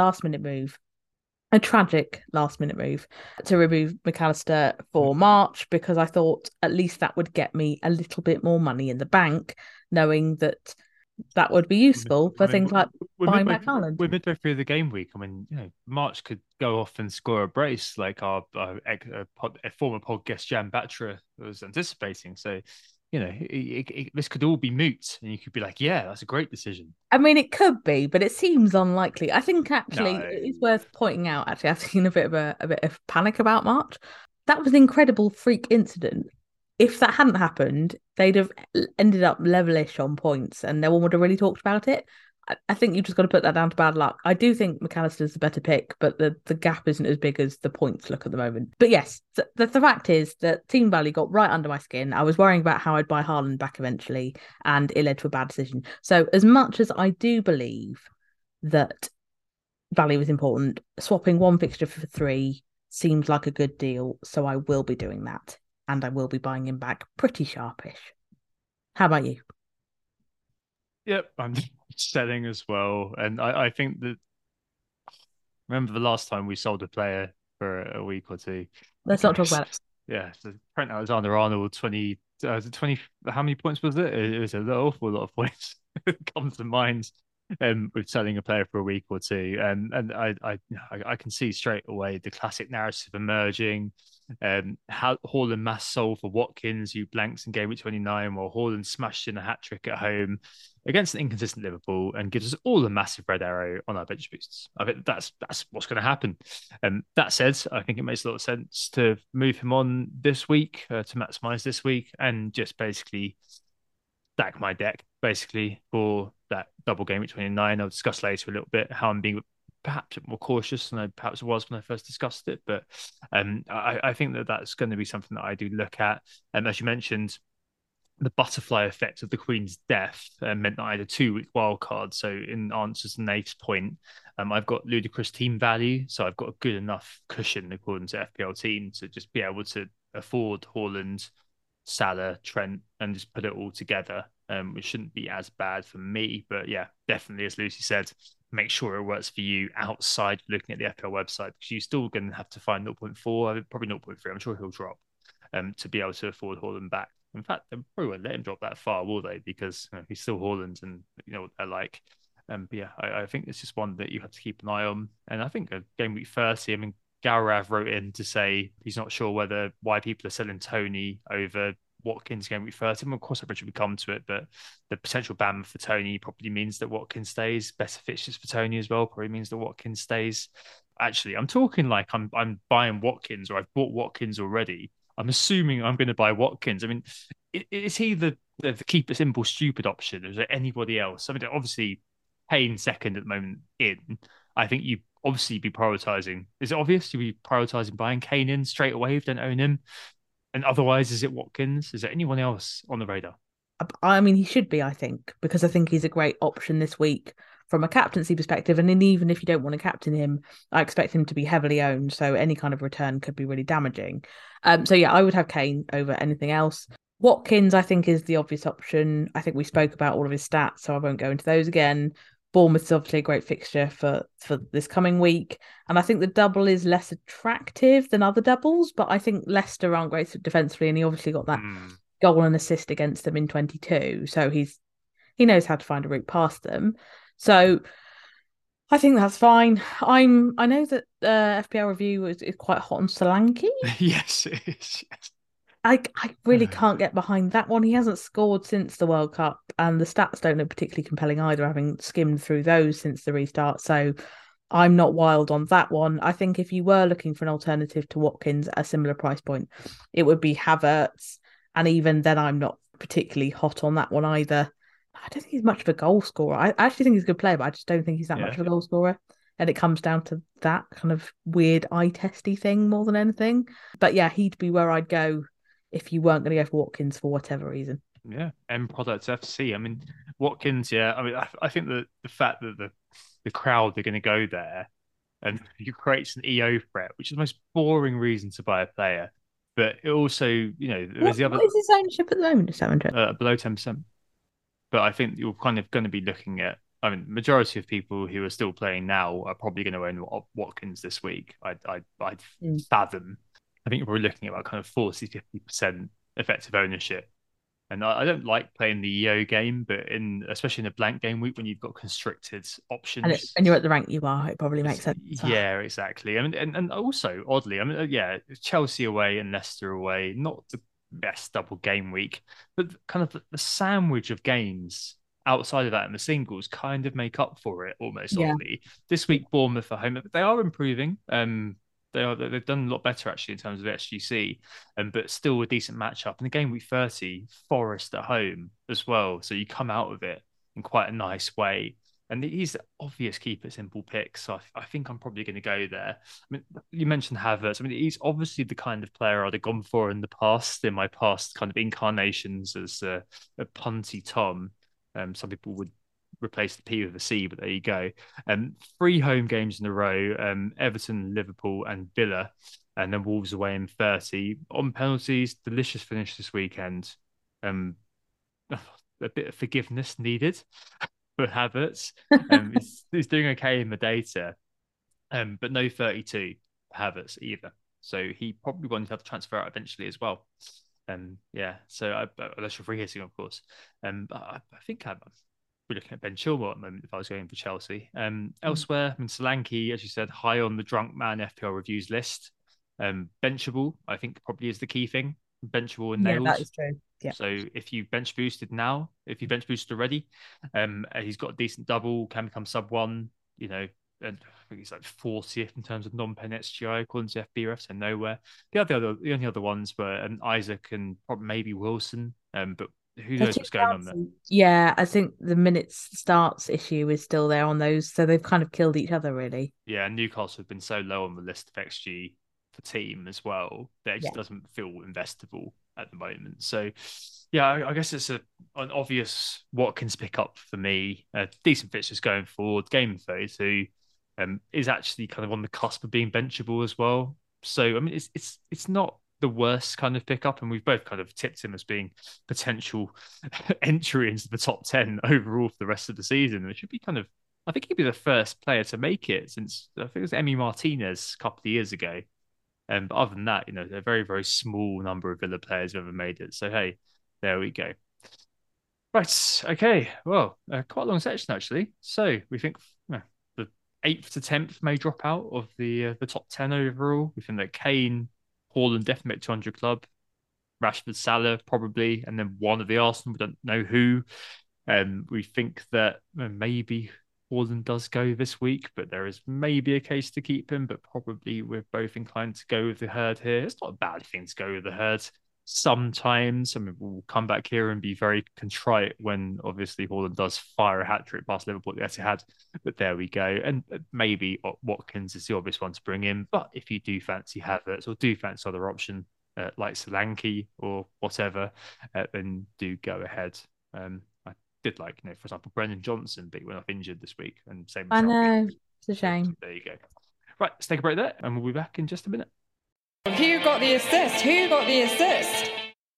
D: a tragic last minute move to remove McAllister for March, because I thought at least that would get me a little bit more money in the bank, knowing that would be useful for things like buying back Haaland.
C: We're midway through the game week. I mean, March could go off and score a brace like our former podcast Jan Batra was anticipating. So, this could all be moot, and you could be like, yeah, that's a great decision.
D: I mean, it could be, but it seems unlikely. I think actually it is worth pointing out, actually, I've seen a bit of panic about March. That was an incredible freak incident. If that hadn't happened, they'd have ended up levelish on points and no one would have really talked about it. I think you've just got to put that down to bad luck. I do think McAllister's the better pick, but the gap isn't as big as the points look at the moment. But yes, the fact is that team value got right under my skin. I was worrying about how I'd buy Haaland back eventually, and it led to a bad decision. So as much as I do believe that value is important, swapping one fixture for three seems like a good deal. So I will be doing that. and I will be buying him back pretty sharpish. How about you?
C: Yep, I'm selling as well. And I think that, remember the last time we sold a player for a week or two?
D: Let's not talk about it.
C: Yeah, so Trent Alexander-Arnold, 20, how many points was it? It was an awful lot of points. Comes to mind with selling a player for a week or two. And I can see straight away the classic narrative emerging. How Haaland mass sold for Watkins, who blanks in game week 29, while Haaland smashed in a hat trick at home against an inconsistent Liverpool and gives us all a massive red arrow on our bench boosts. I think that's what's going to happen. That said, I think it makes a lot of sense to move him on this week to maximize this week and just basically stack my deck basically for that double game at 29. I'll discuss later a little bit how I'm being perhaps a bit more cautious than I perhaps was when I first discussed it. But I think that that's going to be something that I do look at. And as you mentioned, the butterfly effect of the Queen's death meant that I had a 2-week wild card. So in answer to Nate's point, I've got ludicrous team value. So I've got a good enough cushion according to FPL team to just be able to afford Haaland, Salah, Trent, and just put it all together, which shouldn't be as bad for me. But yeah, definitely, as Lucy said, make sure it works for you outside looking at the FPL website, because you're still going to have to find 0.4, probably 0.3. I'm sure he'll drop to be able to afford Haaland back. In fact, they probably won't let him drop that far, will they? Because he's still Haaland, and you know what they're like. But yeah, I think it's just one that you have to keep an eye on. And I think game week 30, I mean, Gaurav wrote in to say he's not sure why people are selling Tony over Watkins game week 30. And of course, eventually we come to it, but the potential ban for Tony probably means that Watkins stays. Better fixtures for Tony as well probably means that Watkins stays. Actually, I'm talking like I'm buying Watkins, or I've bought Watkins already. I'm assuming I'm going to buy Watkins. I mean, is he the keep it simple, stupid option? Or is there anybody else? I mean, obviously, Kane second at the moment in. I think you obviously be prioritizing. Is it obvious you be prioritizing buying Kane in straight away if you don't own him? And otherwise, is it Watkins? Is there anyone else on the radar?
D: I mean, he should be, I think, because I think he's a great option this week from a captaincy perspective. And then even if you don't want to captain him, I expect him to be heavily owned. So any kind of return could be really damaging. So yeah, I would have Kane over anything else. Watkins, I think, is the obvious option. I think we spoke about all of his stats, so I won't go into those again. Bournemouth is obviously a great fixture for this coming week. And I think the double is less attractive than other doubles, but I think Leicester aren't great defensively, and he obviously got that goal and assist against them in 22. So he knows how to find a route past them. So I think that's fine. I know that FPL review is quite hot on Solanke.
C: Yes, it is. Yes.
D: I really can't get behind that one. He hasn't scored since the World Cup, and the stats don't look particularly compelling either, having skimmed through those since the restart. So I'm not wild on that one. I think if you were looking for an alternative to Watkins at a similar price point, it would be Havertz. And even then, I'm not particularly hot on that one either. I don't think he's much of a goal scorer. I actually think he's a good player, but I just don't think he's that much of a goal scorer. And it comes down to that kind of weird eye testy thing more than anything. But yeah, he'd be where I'd go if you weren't going to go for Watkins for whatever reason.
C: Yeah, end product FC. I mean, Watkins, yeah. I mean, I think that the fact that the crowd are going to go there and you create an EO threat, which is the most boring reason to buy a player. But it also, you know, there's the other.
D: What is his ownership at the moment? Just
C: below 10%. But I think you're kind of going to be looking at. I mean, majority of people who are still playing now are probably going to own Watkins this week. I'd fathom. I think we're looking at about kind of 40-50% effective ownership. And I don't like playing the EO game, but especially in a blank game week when you've got constricted options.
D: And you're at the rank you are, it probably makes sense.
C: Yeah, exactly. I mean, and also, oddly, I mean, yeah, Chelsea away and Leicester away, not the best double game week, but kind of the sandwich of games outside of that and the singles kind of make up for it almost, oddly. This week, Bournemouth at home, but they are improving. They've done a lot better actually in terms of SGC, but still a decent matchup. And the game week 30, Forest at home as well. So you come out of it in quite a nice way. And he's the obvious keep it simple pick. So I think I'm probably going to go there. I mean, you mentioned Havertz. I mean, he's obviously the kind of player I'd have gone for in the past, in my past kind of incarnations as a punty Tom. Some people would replace the P with a C, but there you go. 3 home games in a row, Everton, Liverpool and Villa. and then Wolves away in 30. On penalties, delicious finish this weekend. A bit of forgiveness needed for Havertz. He's doing okay in the data, but no 32 Havertz either. So he probably won't have to transfer out eventually as well. Yeah, so unless you're free hitting, of course. I think I'm looking at Ben Chilwell at the moment if I was going for Chelsea. Elsewhere, I mean, Solanke, as you said, high on the drunk man FPL reviews list. Benchable, I think probably is the key thing. Benchable and nails.
D: Yeah, that is true. Yeah.
C: So if you bench boosted now, if you bench boosted already, he's got a decent double, can become sub one, and I think he's like 40th in terms of non-pen XGI according to FBref, so nowhere. The only other ones were Isaac and probably maybe Wilson, but who knows what's going on there?
D: Yeah, I think the minutes starts issue is still there on those, so they've kind of killed each other really.
C: Yeah, and Newcastle have been so low on the list of XG for team as well that it just doesn't feel investable at the moment. So yeah, I guess it's an obvious Watkins pick up for me. Decent fixtures going forward. Game 32 is actually kind of on the cusp of being benchable as well. So I mean, it's not the worst kind of pickup, and we've both kind of tipped him as being potential entry into the top 10 overall for the rest of the season. It should be kind of, I think he'd be the first player to make it since I think it was Emi Martinez a couple of years ago. But other than that, a very, very small number of Villa players have ever made it. So hey, there we go. Right, okay. Well, quite a long section actually. So we think the 8th to 10th may drop out of the top 10 overall. We think that Kane, Haaland definitely make 200 club. Rashford, Salah probably, and then one of the Arsenal. We don't know who. We think that maybe Haaland does go this week, but there is maybe a case to keep him, but probably we're both inclined to go with the herd here. It's not a bad thing to go with the herd sometimes. I mean, we'll come back here and be very contrite when obviously Haaland does fire a hat-trick past Liverpool at the Etihad, but there we go. And maybe Watkins is the obvious one to bring in, but if you do fancy Havertz or do fancy other option like Solanke or whatever, then do go ahead. I did like, for example, Brendan Johnson, but he went off injured this week, and same.
D: I know, it's a shame.
C: There you go. Right, let's take a break there, and we'll be back in just a minute.
B: Who got the assist? Who got the assist?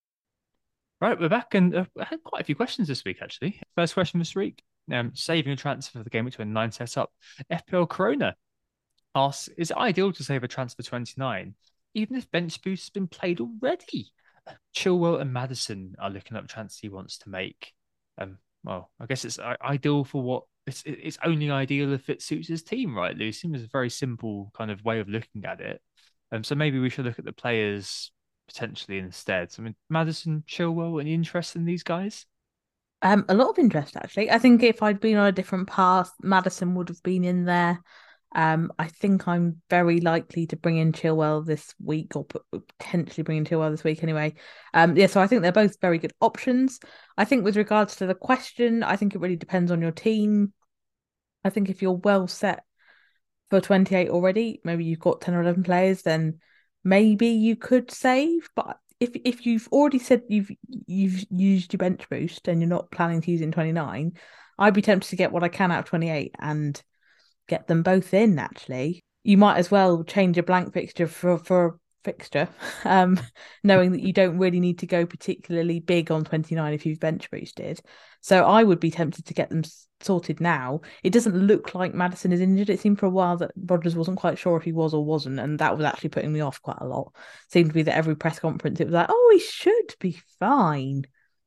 C: Right, we're back, and I had quite a few questions this week, actually. First question this week, saving a transfer for the Game Week 29 setup. FPL Corona asks, is it ideal to save a transfer 29, even if bench boost has been played already? Chilwell and Maddison are looking up transfer he wants to make. Well, I guess it's ideal for what it's only ideal if it suits his team, right, Lou? It seems a very simple kind of way of looking at it. So maybe we should look at the players potentially instead. So, I mean, Maddison, Chilwell, any interest in these guys?
D: A lot of interest, actually. I think if I'd been on a different path, Maddison would have been in there. I think I'm very likely to bring in Chilwell this week, or potentially bring in Chilwell this week anyway. So I think they're both very good options. I think with regards to the question, I think it really depends on your team. I think if you're well set for 28 already, maybe you've got 10 or 11 players, then maybe you could save. But if you've already said you've used your bench boost and you're not planning to use it in 29, I'd be tempted to get what I can out of 28 and get them both in. Actually, you might as well change a blank fixture for a fixture, knowing that you don't really need to go particularly big on 29 if you've bench boosted. So I would be tempted to get them sorted now. It doesn't look like Maddison is injured. It seemed for a while that Rodgers wasn't quite sure if he was or wasn't, and that was actually putting me off quite a lot. Seemed to be that every press conference it was like, oh, he should be fine,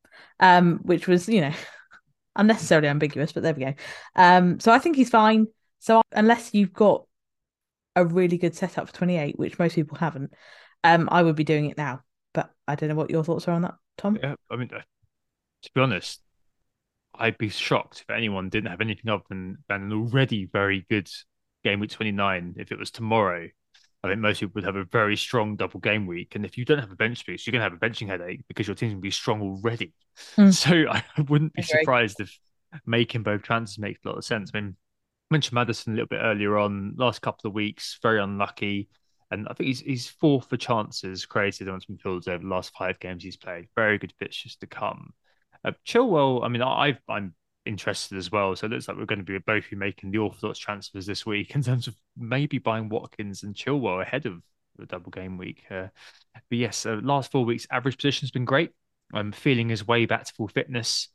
D: which was unnecessarily ambiguous, but there we go. So I think he's fine. So unless you've got a really good setup for 28, which most people haven't, I would be doing it now. But I don't know what your thoughts are on that, Tom.
C: Yeah, I mean, to be honest, I'd be shocked if anyone didn't have anything other than an already very good Game Week 29. If it was tomorrow, I think most people would have a very strong double game week. And if you don't have a bench boost, you're going to have a benching headache because your team's going to be strong already. So I wouldn't be surprised if making both transfers makes a lot of sense. I mean, I mentioned Maddison a little bit earlier on. Last couple of weeks, very unlucky. And I think he's fourth for chances created on midfielders over the last 5 games he's played. Very good fixtures to come. Chilwell, I mean, I'm interested as well. So it looks like we're going to be both making the orthodox transfers this week in terms of maybe buying Watkins and Chilwell ahead of the double game week. But yes, last 4 weeks, average position's been great. Feeling his way back to full fitness.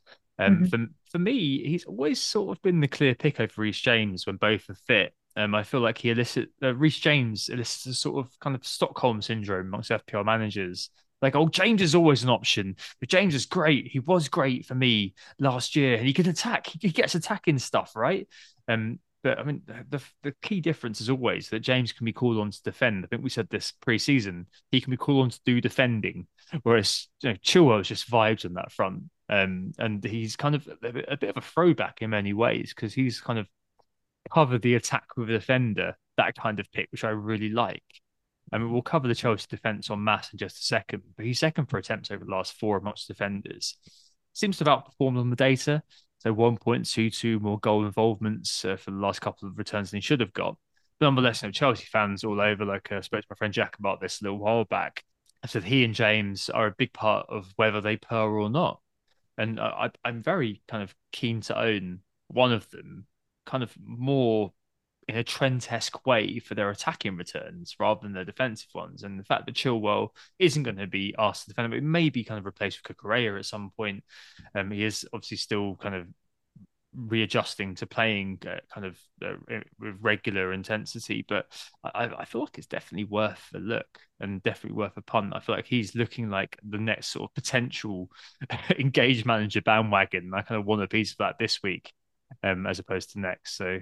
C: For me, he's always sort of been the clear pick over Reece James when both are fit. I feel like Reece James elicits a sort of kind of Stockholm syndrome amongst FPL managers. Like, oh, James is always an option, but James is great. He was great for me last year, and he can attack. He gets attacking stuff, right? But I mean, the key difference is always that James can be called on to defend. I think we said this pre-season. He can be called on to do defending, whereas Chilwell's just vibes on that front. And he's kind of a bit of a throwback in many ways because he's kind of covered the attack with a defender, that kind of pick, which I really like. I mean, we'll cover the Chelsea defence en masse in just a second, but he's second for attempts over the last four amongst defenders. Seems to have outperformed on the data. So 1.22 more goal involvements for the last couple of returns than he should have got. But nonetheless, Chelsea fans all over, like I spoke to my friend Jack about this a little while back. I said he and James are a big part of whether they purr or not. And I'm very kind of keen to own one of them kind of more in a Trent-esque way for their attacking returns rather than their defensive ones. And the fact that Chilwell isn't going to be asked to defend, but it may be kind of replaced with Cucurella at some point. He is obviously still kind of readjusting to playing with regular intensity, but I feel like it's definitely worth a look and definitely worth a punt. I feel like he's looking like the next sort of potential engaged manager bandwagon. I kind of want a piece of that this week. As opposed to next. So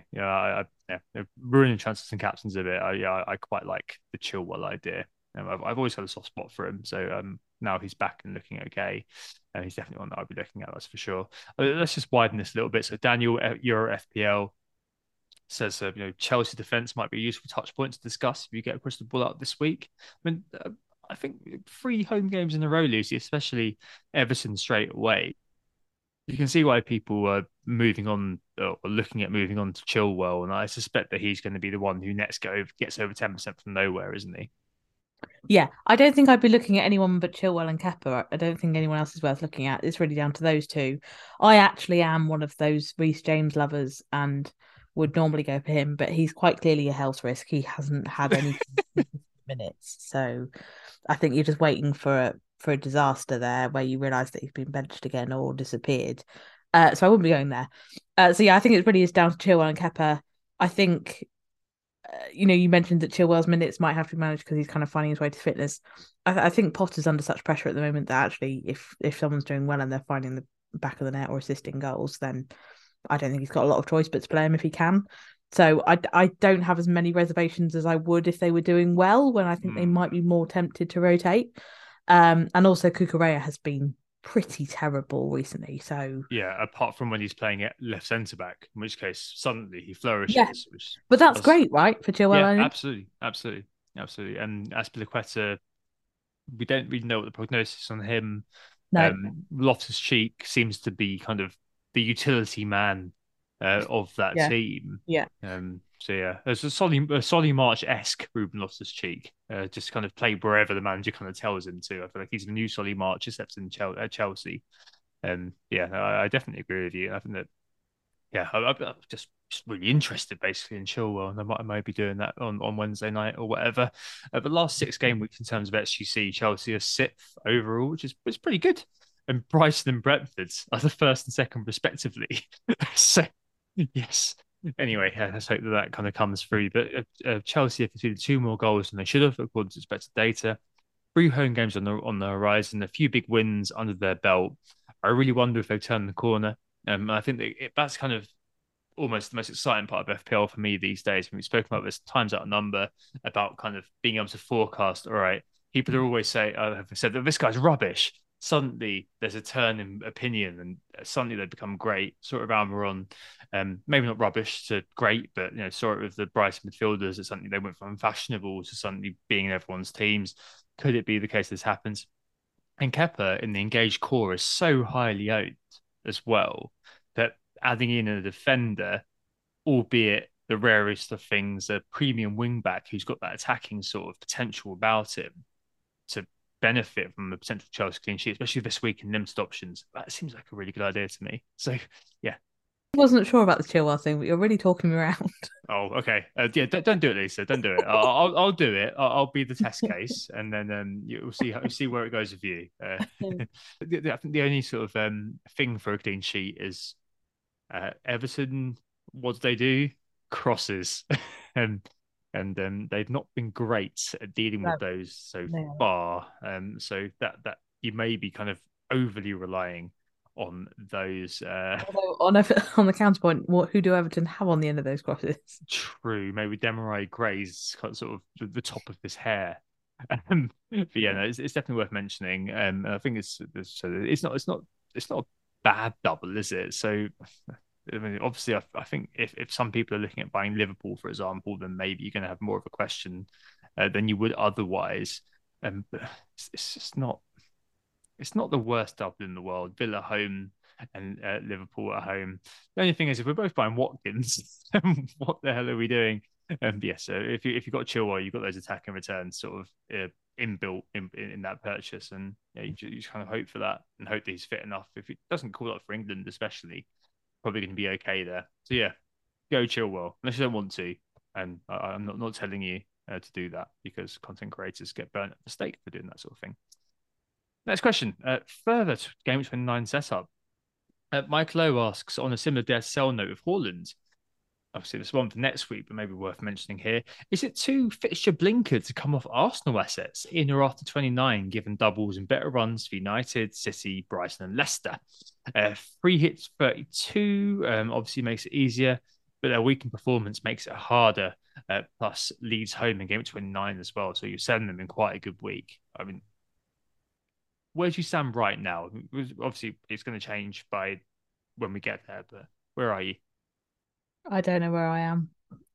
C: ruining chances and captains a bit. I quite like the Chilwell idea. I've always had a soft spot for him. So now he's back and looking okay. And he's definitely one that I'll be looking at, that's for sure. Let's just widen this a little bit. So Daniel, Euro FPL says Chelsea defense might be a useful touch point to discuss if you get a crystal ball out this week. I mean, I think 3 home games in a row, Lucy, especially Everton straight away. You can see why people are moving on or looking at moving on to Chilwell, and I suspect that he's going to be the one who next gets over 10% from nowhere, isn't he?
D: Yeah, I don't think I'd be looking at anyone but Chilwell and Kepa. I don't think anyone else is worth looking at. It's really down to those two. I actually am one of those Reece James lovers and would normally go for him, but he's quite clearly a health risk. He hasn't had any minutes, so I think you're just waiting for a disaster there where you realise that he's been benched again or disappeared. So I wouldn't be going there. So yeah, I think it really is down to Chilwell and Kepa. I think, you mentioned that Chilwell's minutes might have to be managed because he's kind of finding his way to fitness. I think Potter's under such pressure at the moment that actually if someone's doing well and they're finding the back of the net or assisting goals, then I don't think he's got a lot of choice but to play him if he can. So I don't have as many reservations as I would if they were doing well, when I think they might be more tempted to rotate. And also Cucurella has been pretty terrible recently. So
C: yeah, apart from when he's playing at left centre back, in which case suddenly he flourishes.
D: Yeah. But that's great, right, for Chilwell?
C: Yeah, absolutely. And Azpilicueta, we don't really know what the prognosis on him.
D: No.
C: Loftus-Cheek seems to be kind of the utility man of that team.
D: Yeah.
C: So yeah, there's a Solly March-esque Ruben Loftus-Cheek, just kind of play wherever the manager kind of tells him to. I feel like he's the new Solly March, except in Chelsea. I definitely agree with you. I think that, I'm just really interested basically in Chilwell, and I might be doing that on Wednesday night or whatever. The last 6 game weeks in terms of XGC, Chelsea are 6th overall, which is pretty good. And Brighton and Brentford are the 1st and 2nd respectively. So yes. Anyway, let's hope that kind of comes through. But Chelsea have conceded 2 more goals than they should have, according to expected data. 3 home games on the horizon, a few big wins under their belt. I really wonder if they've turned the corner. I think that's kind of almost the most exciting part of FPL for me these days. When we've spoken about this times out of number about kind of being able to forecast. All right, people are always have said that this guy's rubbish. Suddenly there's a turn in opinion and suddenly they become great. Sort of Almiron, maybe not rubbish to great, but saw it with the Brighton midfielders that suddenly they went from fashionable to suddenly being in everyone's teams. Could it be the case this happens? And Kepa in the engaged core is so highly owned as well that adding in a defender, albeit the rarest of things, a premium wing back who's got that attacking sort of potential about him to benefit from the potential Chelsea clean sheet, especially this week in limited options. That seems like a really good idea to me. So yeah,
D: wasn't sure about the Chilwell thing, but you're really talking me around.
C: Oh, okay. Yeah, don't do it, Lisa. Don't do it. I'll do it. I'll be the test case, and then you'll see where it goes with you. I think the only sort of thing for a clean sheet is Everton. What do they do? Crosses, and they've not been great at dealing with those so far. So that you may be kind of overly relying on those.
D: On the counterpoint, who do Everton have on the end of those crosses?
C: True, maybe Demarai Gray's sort of the top of his hair. But yeah, no, it's definitely worth mentioning. I think it's not a bad double, is it? So I mean, obviously, I think if some people are looking at buying Liverpool, for example, then maybe you're going to have more of a question than you would otherwise. But it's just not. It's not the worst double in the world. Villa home and Liverpool at home. The only thing is, if we're both buying Watkins, what the hell are we doing? Yeah, so if you've got Chilwell, you've got those attacking returns sort of inbuilt in that purchase, and yeah, you just kind of hope for that and hope that he's fit enough. If it doesn't call up for England, especially, probably going to be okay there. So yeah, go Chilwell unless you don't want to, and I'm not telling you to do that because content creators get burnt at the stake for doing that sort of thing. Next question. Further to Game 29 setup. Michael O asks, on a similar DSL note with Haaland, obviously this one for next week, but maybe worth mentioning here, is it too fixture blinker to come off Arsenal assets in or after 29, given doubles and better runs for United, City, Brighton and Leicester? Free hits 32 obviously makes it easier, but their weakened performance makes it harder. Plus Leeds home in Game 29 as well, so you're sending them in quite a good week. I mean, where do you stand right now? Obviously, it's going to change by when we get there, but where are you?
D: I don't know where I am.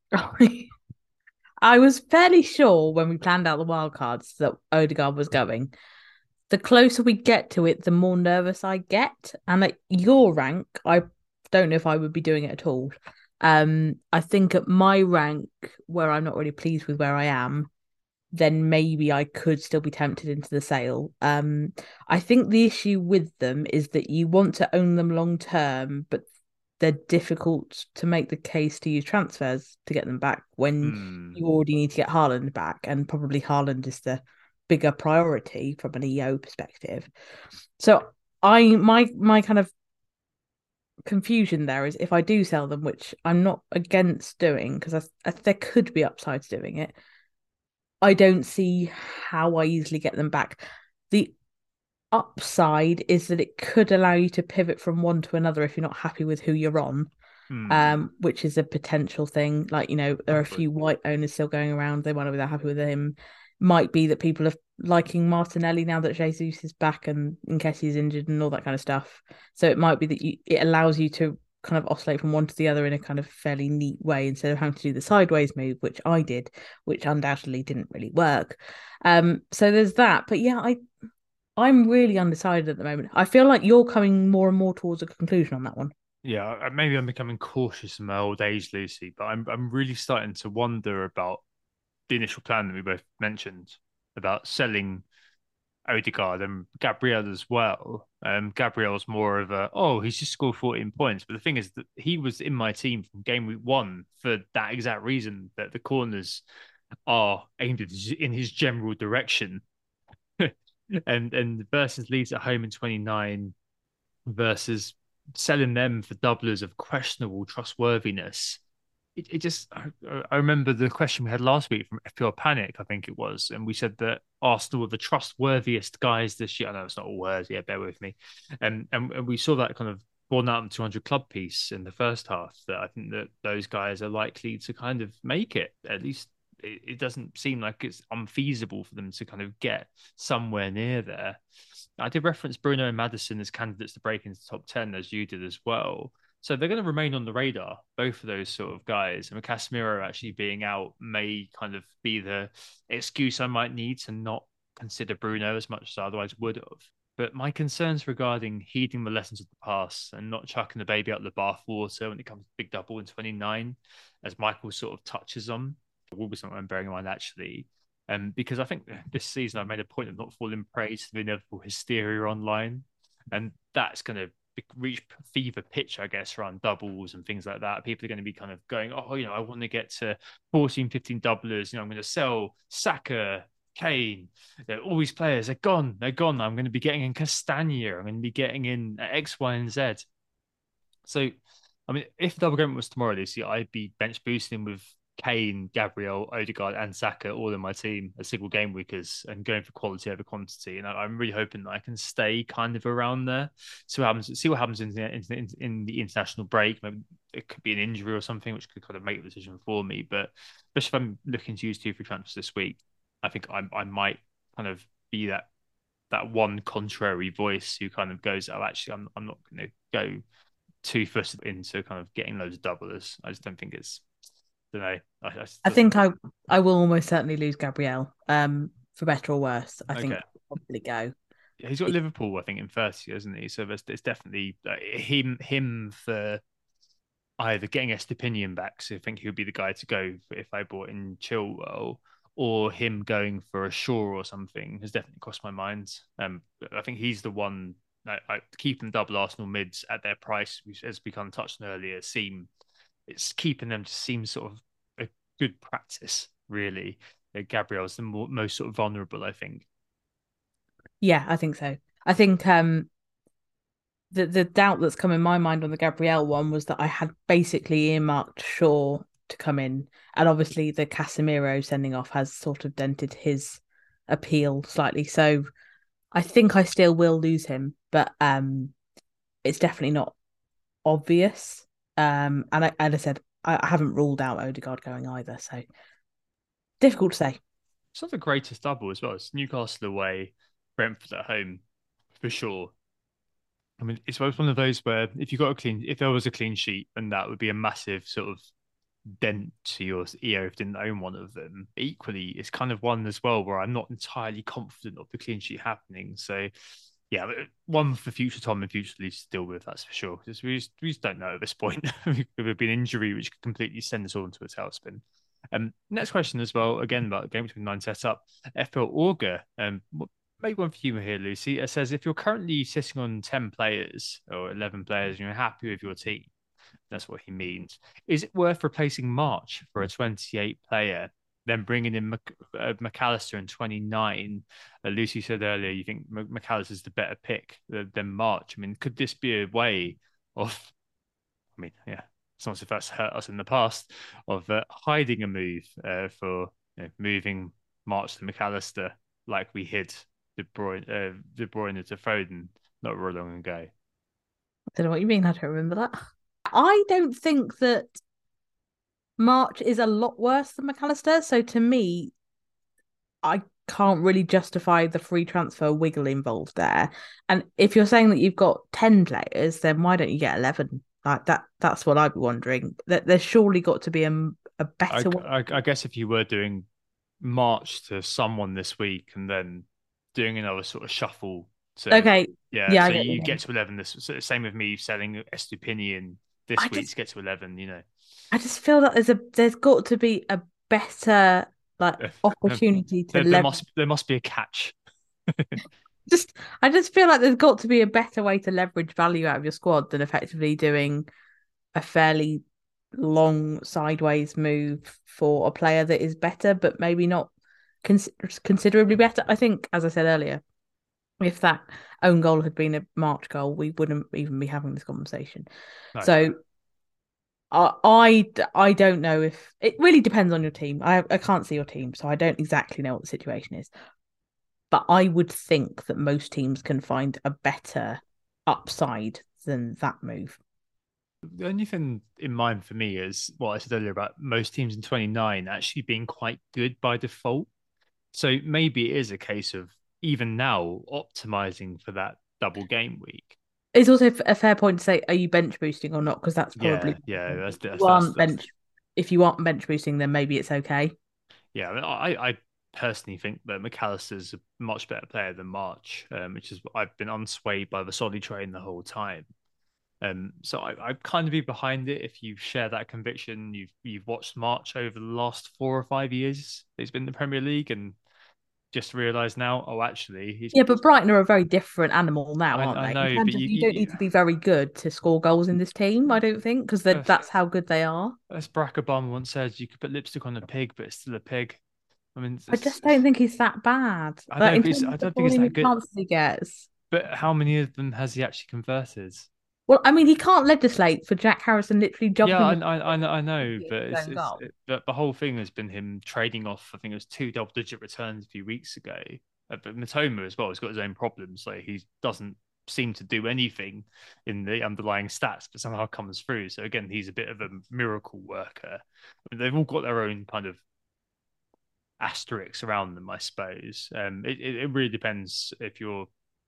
D: I was fairly sure when we planned out the wild cards that Odegaard was going. The closer we get to it, the more nervous I get. And at your rank, I don't know if I would be doing it at all. I think at my rank, where I'm not really pleased with where I am, then maybe I could still be tempted into the sale. I think the issue with them is that you want to own them long term, but they're difficult to make the case to use transfers to get them back when you already need to get Haaland back, and probably Haaland is the bigger priority from an EO perspective. So my kind of confusion there is if I do sell them, which I'm not against doing because there could be upsides doing it. I don't see how I easily get them back. The upside is that it could allow you to pivot from one to another if you're not happy with who you're on, which is a potential thing. Like, there are a few white owners still going around. They might not be that happy with him. Might be that people are liking Martinelli now that Jesus is back and Nketiah's injured and all that kind of stuff. So it might be that it allows you to kind of oscillate from one to the other in a kind of fairly neat way instead of having to do the sideways move, which I did, which undoubtedly didn't really work. So there's that. But yeah, I'm really undecided at the moment. I feel like you're coming more and more towards a conclusion on that one.
C: Yeah, maybe I'm becoming cautious in my old age, Lucy, but I'm really starting to wonder about the initial plan that we both mentioned about selling Odegaard and Gabriel as well. Gabriel's more of he's just scored 14 points. But the thing is that he was in my team from game week 1 for that exact reason, that the corners are aimed in his general direction. and versus Leeds at home in 29 versus selling them for doublers of questionable trustworthiness. It just, I remember the question we had last week from FPL Panic, I think it was, and we said that Arsenal were the trustworthiest guys this year. I know it's not all words, yeah, bear with me. And we saw that kind of borne out in the 200 Club piece in the first half, that I think that those guys are likely to kind of make it. At least it doesn't seem like it's unfeasible for them to kind of get somewhere near there. I did reference Bruno and Maddison as candidates to break into the top 10, as you did as well. So they're going to remain on the radar, both of those sort of guys. I mean, Casemiro actually being out may kind of be the excuse I might need to not consider Bruno as much as I otherwise would have. But my concerns regarding heeding the lessons of the past and not chucking the baby out the bathwater when it comes to big double in 29, as Michael sort of touches on, will be something I'm bearing in mind actually. Because I think this season I've made a point of not falling prey to the inevitable hysteria online. And that's going to reach fever pitch, I guess, around doubles and things like that. People are going to be kind of going, oh, I want to get to 14, 15 doublers. I'm going to sell Saka, Kane, all these players. They're gone. They're gone. I'm going to be getting in Castagna. I'm going to be getting in X, Y, and Z. So, I mean, if the double game was tomorrow, Lucy, I'd be bench boosting with Kane, Gabriel, Odegaard, and Saka all in my team as single game weekers and going for quality over quantity. And I'm really hoping that I can stay kind of around there. See what happens in the international break. Maybe it could be an injury or something, which could kind of make the decision for me. But especially if I'm looking to use 2 free transfers this week, I think I might kind of be that one contrary voice who kind of goes, oh, actually, I'm not going to go too-footed into kind of getting loads of doublers. I just don't think it's. I don't know.
D: I think I will almost certainly lose Gabriel. For better or worse, I think I'll probably go.
C: Yeah, he's got Liverpool, I think, in 30, hasn't he? So there's definitely him for either getting Estepinian back. So I think he would be the guy to go for if I bought in Chilwell, or him going for a Shaw or something has definitely crossed my mind. I think he's the one. Keeping double Arsenal mids at their price, which, as we kind of touched on earlier, it's keeping them to seem sort of a good practice, really. Gabriel's the most sort of vulnerable, I think.
D: Yeah, I think so. I think the doubt that's come in my mind on the Gabriel one was that I had basically earmarked Shaw to come in, and obviously the Casemiro sending off has sort of dented his appeal slightly. So I think I still will lose him, but it's definitely not obvious. And as I said, I haven't ruled out Odegaard going either, so difficult to say.
C: It's not the greatest double as well. It's Newcastle away, Brentford at home, for sure. I mean, it's one of those where if there was a clean sheet, then that would be a massive sort of dent to your EO if you didn't own one of them. Equally, it's kind of one as well where I'm not entirely confident of the clean sheet happening. So, yeah, one for future Tom and future Leeds to deal with, that's for sure. Because we just don't know at this point. There would be an injury which could completely send us all into a tailspin. Next question as well, again about the Game Between Nine setup. FPL Auger, maybe one for you here, Lucy. It says if you're currently sitting on 10 players or 11 players and you're happy with your team, that's what he means. Is it worth replacing March for a 28 player, then bringing in McAllister in 29? Lucy said earlier, you think McAllister is the better pick than March. I mean, could this be a way of, it's not as if that's hurt us in the past, of hiding a move for moving March to McAllister like we hid De Bruyne to Foden not very long ago?
D: I don't know what you mean. I don't remember that. I don't think that March is a lot worse than McAllister. So to me, I can't really justify the free transfer wiggle involved there. And if you're saying that you've got 10 players, then why don't you get 11? Like that's what I'd be wondering. That there's surely got to be a better way.
C: I guess if you were doing March to someone this week and then doing another sort of shuffle.
D: Okay.
C: Yeah. So you get to 11. Same with me selling Estupinian this week to get to 11.
D: I just feel that there's got to be a better opportunity to
C: there must be a catch.
D: I just feel like there's got to be a better way to leverage value out of your squad than effectively doing a fairly long sideways move for a player that is better, but maybe not considerably better. I think, as I said earlier, if that own goal had been a March goal, we wouldn't even be having this conversation. No. So I don't know if it really depends on your team. I can't see your team, so I don't exactly know what the situation is. But I would think that most teams can find a better upside than that move.
C: The only thing in mind for me is what I said earlier about most teams in 29 actually being quite good by default. So maybe it is a case of even now optimizing for that double game week.
D: It's also a fair point to say, are you bench boosting or not? Because that's probably if you aren't bench boosting, then maybe it's okay.
C: Yeah, I personally think that McAllister's a much better player than March, which is I've been unswayed by the Solly train the whole time. So I'd kind of be behind it if you share that conviction. You've watched March over the last 4 or 5 years. He's been in the Premier League, and just realised now, oh, actually,
D: Yeah, but Brighton are a very different animal now,
C: I,
D: aren't
C: I
D: they? In
C: know,
D: terms
C: but
D: of you don't need to be very good to score goals in this team, I don't think, because
C: as,
D: that's how good they are.
C: as Barack Obama once said, you could put lipstick on a pig, but it's still a pig. I mean,
D: I just don't think he's that bad.
C: I
D: Like
C: know,
D: in
C: but
D: terms
C: I
D: of the
C: don't think it's
D: volume
C: that
D: of
C: good.
D: chances he gets.
C: But how many of them has he actually converted?
D: Well, I mean, he can't legislate for Jack Harrison literally
C: Yeah,
D: jumping
C: I know,
D: in
C: but
D: his own goal.
C: but the whole thing has been him trading off. I think it was two double-digit returns a few weeks ago. But Matoma as well has got his own problems. Like he doesn't seem to do anything in the underlying stats, but somehow comes through. So again, he's a bit of a miracle worker. I mean, they've all got their own kind of asterisks around them, I suppose. It really depends if you're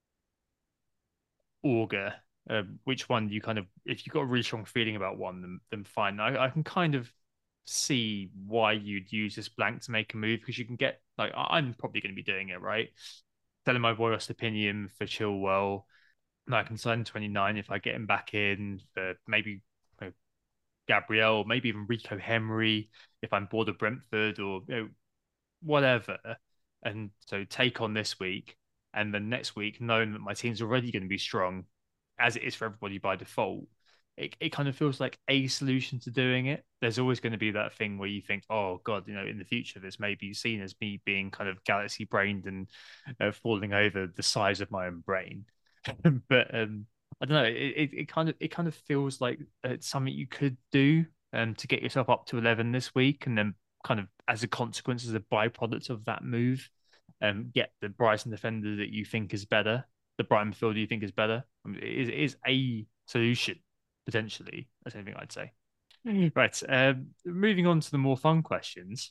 C: auger, which one you kind of, if you've got a really strong feeling about one, then fine. I can kind of see why you'd use this blank to make a move because you can get, like, I'm probably going to be doing it, right? Selling my Boyos opinion for Chilwell. And I can sign 29 if I get him back in for maybe Gabriel, maybe even Rico Henry if I'm bored of Brentford or whatever. And so take on this week, and then next week, knowing that my team's already going to be strong, as it is for everybody by default, it kind of feels like a solution to doing it. There's always going to be that thing where you think, oh God, in the future, this may be seen as me being kind of galaxy brained and falling over the size of my own brain. But I don't know. It kind of feels like it's something you could do to get yourself up to 11 this week, and then kind of as a consequence, as a byproduct of that move, get the Brighton defender that you think is better, the Brighton midfielder you think is better. I mean, it is a solution potentially. That's anything I'd say. Right. Moving on to the more fun questions.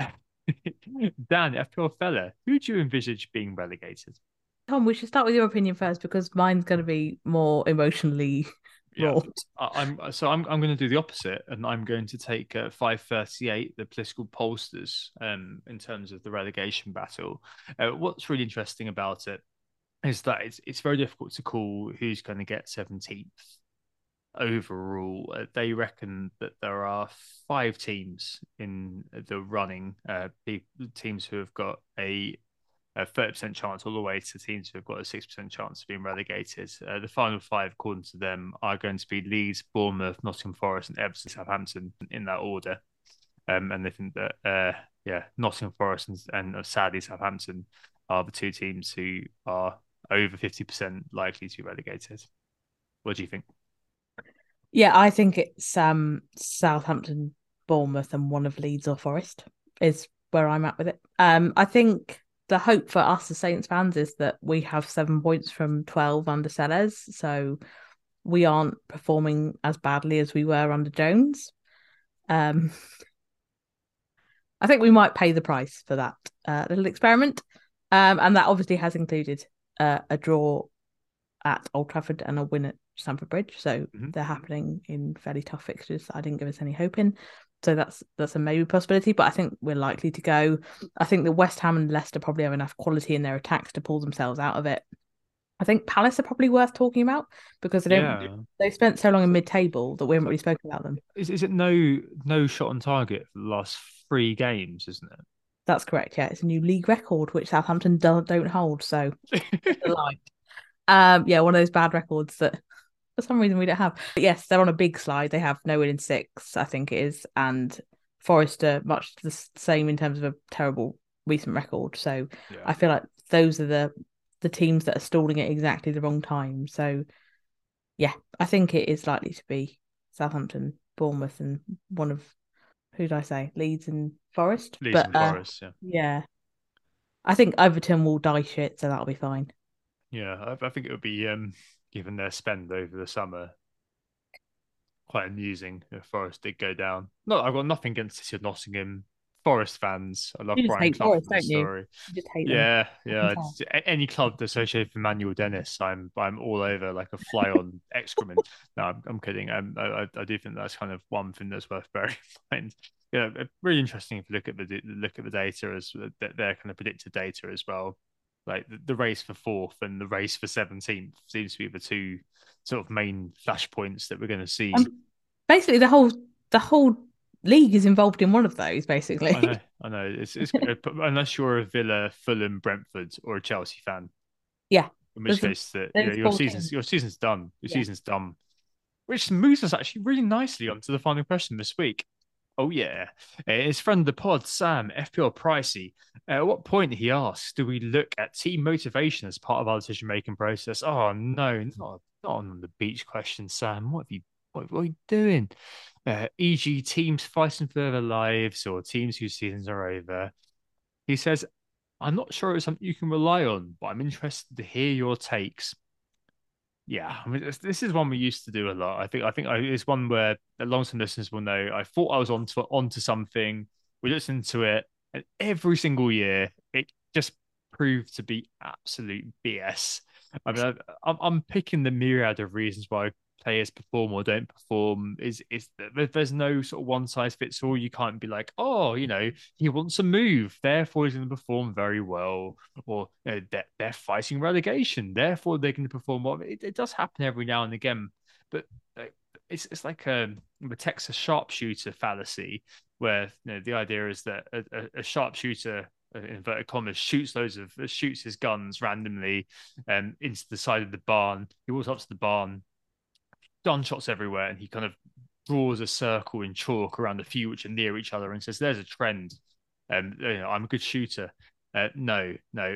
C: Dan, FPL fella, who do you envisage being relegated?
D: Tom, we should start with your opinion first because mine's going to be more emotionally
C: Yeah,
D: wrought.
C: I'm going to do the opposite, and I'm going to take 538, the political pollsters, in terms of the relegation battle. What's really interesting about it is that it's very difficult to call who's going to get 17th overall. They reckon that there are 5 teams in the running, teams who have got a 30% chance all the way to teams who have got a 6% chance of being relegated. The final 5, according to them, are going to be Leeds, Bournemouth, Nottingham Forest, and Everton, Southampton in that order. And they think that, Nottingham Forest and sadly Southampton are the 2 teams who are over 50% likely to be relegated. What do you think?
D: Yeah, I think it's Southampton, Bournemouth, and one of Leeds or Forest is where I'm at with it. I think the hope for us as Saints fans is that we have 7 points from 12 under Sellers, so we aren't performing as badly as we were under Jones. I think we might pay the price for that little experiment, and that obviously has included a draw at Old Trafford and a win at Stamford Bridge. So they're happening in fairly tough fixtures that I didn't give us any hope in. So that's a maybe possibility, but I think we're likely to go. I think the West Ham and Leicester probably have enough quality in their attacks to pull themselves out of it. I think Palace are probably worth talking about because they've spent so long in mid-table that we haven't really spoken about them.
C: Is it no shot on target for the last 3 games, isn't it?
D: That's correct. Yeah, it's a new league record which Southampton don't hold. So one of those bad records that for some reason we don't have. But yes, they're on a big slide. They have no win in 6, I think it is, and Forest are much the same in terms of a terrible recent record. So I feel like those are the teams that are stalling at exactly the wrong time. So yeah, I think it is likely to be Southampton, Bournemouth, and one of, who did I say? Leeds and Forest.
C: And Forest, yeah.
D: Yeah. I think Everton will die shit, so that'll be fine.
C: Yeah, I think it would be, given their spend over the summer, quite amusing if Forest did go down. No, I've got nothing against City of Nottingham. Forest fans, I love
D: You just
C: Brian
D: hate
C: Clough
D: Forest,
C: from the
D: don't you?
C: story.
D: You just hate
C: Yeah,
D: them.
C: yeah. Any club associated with Emmanuel Dennis, I'm all over like a fly on excrement. No, I'm kidding. I do think that's kind of one thing that's worth bearing in mind. Yeah, really interesting if you look at the data as their kind of predicted data as well. Like the race for 4th and the race for 17th seems to be the 2 sort of main flashpoints that we're going to see.
D: Basically, the whole league is involved in one of those, basically.
C: I know. It's unless you're a Villa, Fulham, Brentford, or a Chelsea fan,
D: Yeah.
C: in which case
D: there's
C: your
D: 4
C: season's
D: teams.
C: your season's done. Your
D: Yeah.
C: season's done. Which moves us actually really nicely onto the final question this week. Oh yeah, it's friend of the pod, Sam FPL Pricey. At what point, he asks, do we look at team motivation as part of our decision-making process? Oh no, not on the beach question, Sam. What are you doing? E.g., teams fighting for their lives or teams whose seasons are over. He says, I'm not sure it's something you can rely on, but I'm interested to hear your takes. Yeah, I mean, this is one we used to do a lot. It's one where the long-term listeners will know. I thought I was onto something. We listened to it, and every single year it just proved to be absolute BS. I mean, I'm picking the myriad of reasons why players perform or don't perform. There's no sort of one size fits all. You can't be like, oh, he wants to move, therefore he's going to perform very well, or they're fighting relegation, therefore they're going to perform well. It does happen every now and again, but it's like the Texas sharpshooter fallacy, where the idea is that a sharpshooter, in inverted commas, shoots his guns randomly into the side of the barn. He walks up to the barn, gunshots everywhere, and he kind of draws a circle in chalk around a few which are near each other and says, "There's a trend. I'm a good shooter." No,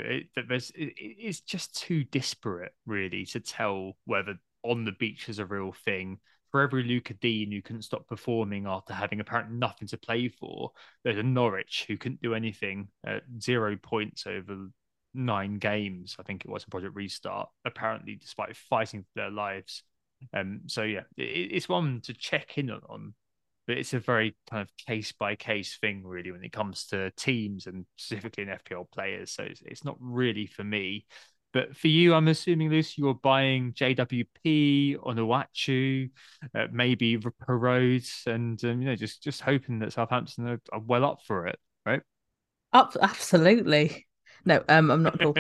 C: it's just too disparate, really, to tell whether on the beach is a real thing. For every Luca Dean who couldn't stop performing after having apparently nothing to play for, there's a Norwich who couldn't do anything, 0 points over 9 games, I think it was, in Project Restart, apparently, despite fighting for their lives. So yeah, it's one to check in on, but it's a very kind of case by case thing, really, when it comes to teams and specifically in FPL players. So it's not really for me. But for you, I'm assuming, Lucy, you're buying JWP, Onuachu, maybe Perot, and just hoping that Southampton are well up for it, right?
D: Absolutely. No, I'm not at all.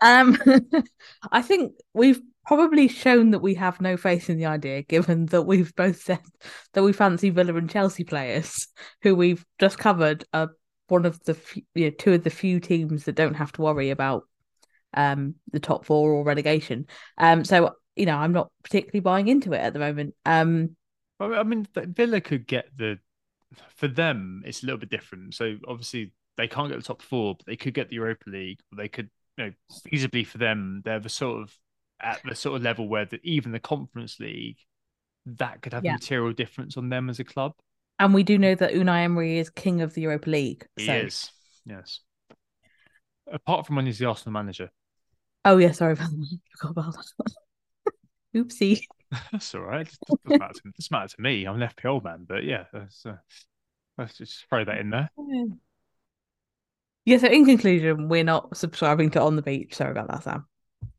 D: I think we've probably shown that we have no faith in the idea, given that we've both said that we fancy Villa and Chelsea players, who we've just covered are one of the two of the few teams that don't have to worry about the top 4 or relegation. So I'm not particularly buying into it at the moment.
C: Well, I mean, Villa could get for them, it's a little bit different. So obviously they can't get the top 4, but they could get the Europa League. They could, feasibly for them, they're at the sort of level where even the Conference League, that could have a material difference on them as a club.
D: And we do know that Unai Emery is king of the Europa League.
C: He is, yes. Apart from when he's the Arsenal manager.
D: Oh yeah, sorry about that. I forgot about that. Oopsie.
C: That's all right. It doesn't matter to me. I'm an FPL man, but yeah, let's just throw that in there.
D: Yeah, so in conclusion, we're not subscribing to On the Beach. Sorry about that, Sam.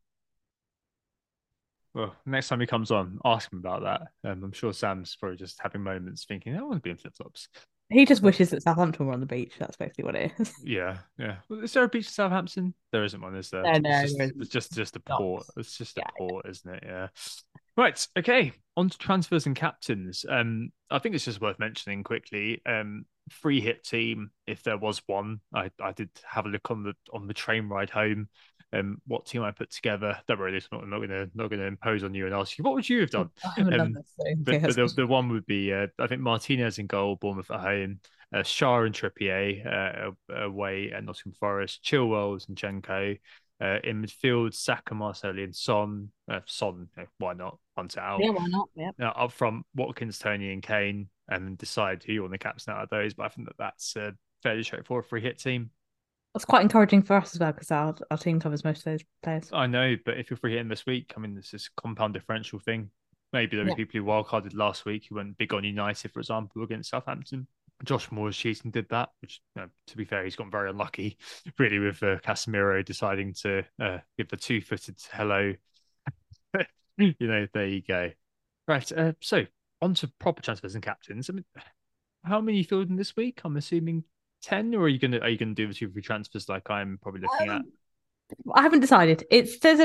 C: Well, next time he comes on, ask him about that. I'm sure Sam's probably just having moments thinking, I want to be in flip-flops.
D: He just wishes that Southampton were on the beach. That's basically what it is.
C: Yeah. Well, is there a beach in Southampton? There isn't one, is there?
D: No,
C: it's just a port. It's just a port, isn't it? Yeah. Right. Okay. On to transfers and captains. I think it's just worth mentioning quickly. Free hit team, if there was one. I did have a look on the train ride home. What team I put together. Don't worry, I'm not gonna impose on you and ask you what would you have done.
D: I haven't done this, so
C: but the one would be I think Martinez in goal, Bournemouth at home, Shah and Trippier away at Nottingham Forest, Chilwell, Zinchenko. In midfield, Saka, Marcelli, and Son. Why not? Punt it out.
D: Yeah, why not? Yeah.
C: Up front, Watkins, Tony, and Kane, and decide who you want the captain out of those. But I think that's a fairly straightforward free hit team.
D: That's quite encouraging for us as well, because our team covers most of those players.
C: I know, but if you're free hitting this week, I mean, this is a compound differential thing. Maybe there were people who wildcarded last week who went big on United, for example, against Southampton. Josh Moore's cheating did that, which, to be fair, he's gotten very unlucky, really, with Casemiro deciding to give the 2-footed hello. There you go. Right, so on to proper transfers and captains. I mean, how many are you fielding this week? I'm assuming 10, or are you gonna do the 2 free transfers like I'm probably looking at?
D: I haven't decided. The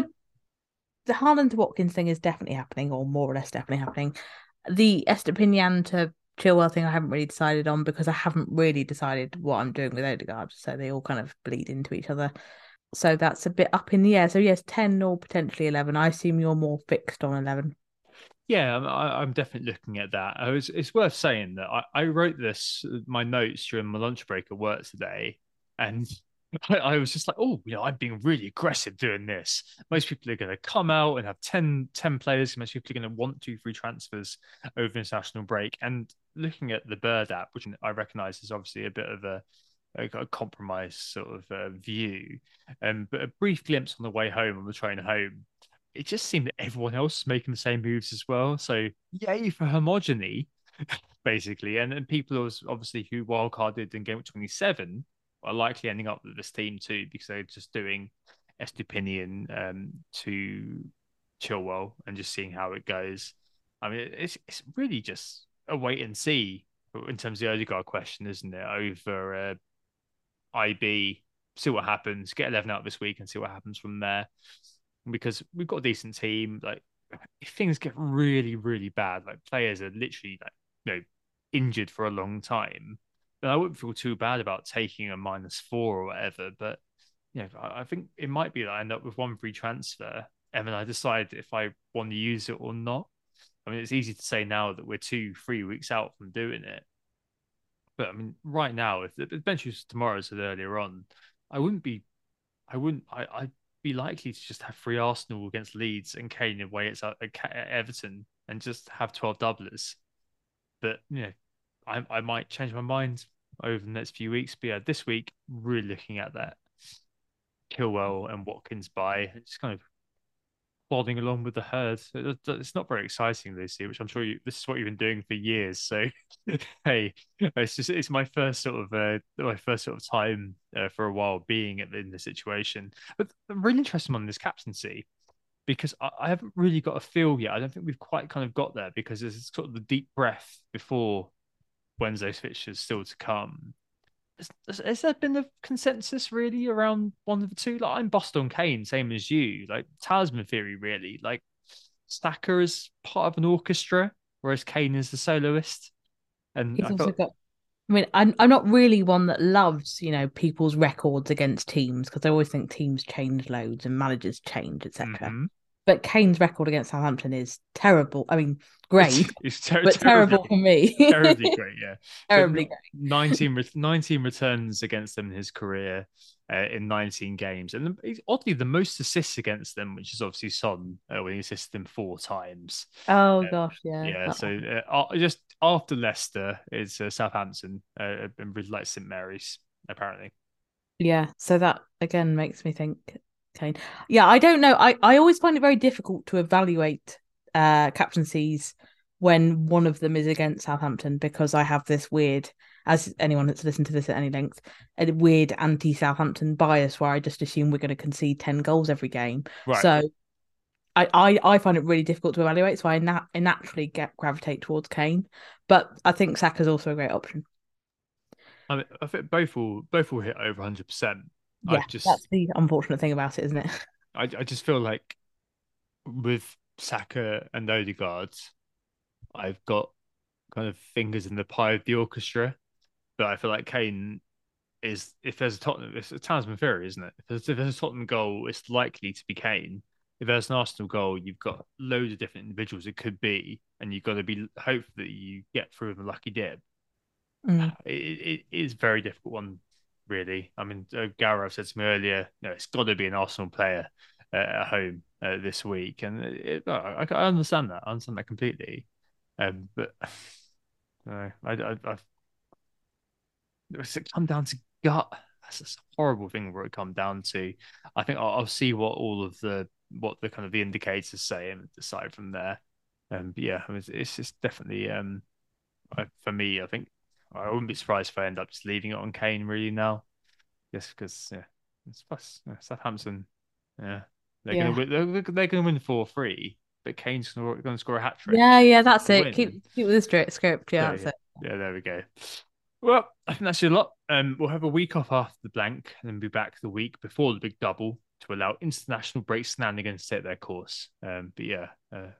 D: Haaland to Watkins thing is definitely happening, or more or less definitely happening. The Estepinian to Chilwell thing I haven't really decided on because I haven't really decided what I'm doing with Odegaard. So they all kind of bleed into each other. So that's a bit up in the air. So yes, 10 or potentially 11. I assume you're more fixed on 11.
C: Yeah, I'm definitely looking at that. It's worth saying that I wrote my notes during my lunch break at work today, and I was just like, oh, I'm being really aggressive doing this. Most people are going to come out and have 10 players. Most people are going to want 2 free transfers over international break. And looking at the Bird app, which I recognise is obviously a bit of a compromise sort of view, but a brief glimpse on the way home, on the train home, it just seemed that everyone else was making the same moves as well. So yay for homogeny, basically. And people obviously who wildcarded in game 27 are likely ending up with this team too, because they're just doing Estupinian to Chilwell and just seeing how it goes. I mean, it's really just a wait and see in terms of the Odegaard question, isn't it? Over IB, see what happens, get 11 out this week and see what happens from there. Because we've got a decent team. Like, if things get really, really bad, like players are literally injured for a long time, then I wouldn't feel too bad about taking a -4 or whatever. But I think it might be that I end up with 1 free transfer and then I decide if I want to use it or not. I mean, it's easy to say now that we're 2-3 weeks out from doing it. But I mean, right now, if the bench was tomorrow, said earlier on, I'd be likely to just have 3 Arsenal against Leeds and Kane away at Everton and just have 12 doublers. But I might change my mind over the next few weeks. But yeah, this week really looking at that Chilwell and Watkins buy, just kind of plodding along with the herd. It's not very exciting this year, which I'm sure this is what you've been doing for years. So hey, it's my first sort of time for a while being in the situation. But I'm really interested on this captaincy because I haven't really got a feel yet. I don't think we've quite kind of got there because there's sort of the deep breath before Wednesday's fixtures still to come. Has there been a consensus really around one of the two? Like, I'm Boston Kane, same as you. Like, talisman theory, really. Like, Saka is part of an orchestra, whereas Kane is the soloist. And
D: He's also got. I mean, I'm not really one that loves, people's records against teams because I always think teams change loads and managers change, etc. But Kane's record against Southampton is terrible. I mean, great, but terrible for me.
C: Terribly great, yeah.
D: Terribly great.
C: 19 returns against them in his career in 19 games. And oddly, the most assists against them, which is obviously Son, when he assisted them 4 times.
D: Oh, gosh, yeah.
C: Yeah, so just after Leicester, it's Southampton and really like St. Mary's, apparently.
D: Yeah, so that, again, makes me think Kane. Yeah, I don't know. I always find it very difficult to evaluate captaincies when one of them is against Southampton because I have this weird, as anyone that's listened to this at any length, a weird anti-Southampton bias where I just assume we're going to concede 10 goals every game.
C: Right.
D: So I find it really difficult to evaluate. So I naturally gravitate towards Kane, but I think Saka's also a great option.
C: I mean, I think both will hit over 100%.
D: Yeah, that's the unfortunate thing about it, isn't it?
C: I just feel like with Saka and Odegaard, I've got kind of fingers in the pie of the orchestra, but I feel like Kane is, if there's a Tottenham, it's a talisman theory, isn't it? If there's a Tottenham goal, it's likely to be Kane. If there's an Arsenal goal, you've got loads of different individuals it could be, and you've got to be hopeful that you get through with a lucky dip. It is a very difficult one, really. I mean, Gareth said to me earlier, it's got to be an Arsenal player at home this week, and I understand that. I understand that completely. But it's come down to gut. That's a horrible thing where it come down to. I think I'll see what the kind of the indicators say and decide from there. But yeah, I mean, it's just definitely for me. I think I wouldn't be surprised if I end up just leaving it on Kane really now, just because it's plus Southampton. Yeah, they're gonna win 4-3, but Kane's gonna score a hat trick.
D: Yeah, that's it. Keep with the script. Yeah, that's it.
C: Yeah, there we go. Well, I think that's your lot. We'll have a week off after the blank and then be back the week before the big double to allow international break shenanigans to take their course. But yeah,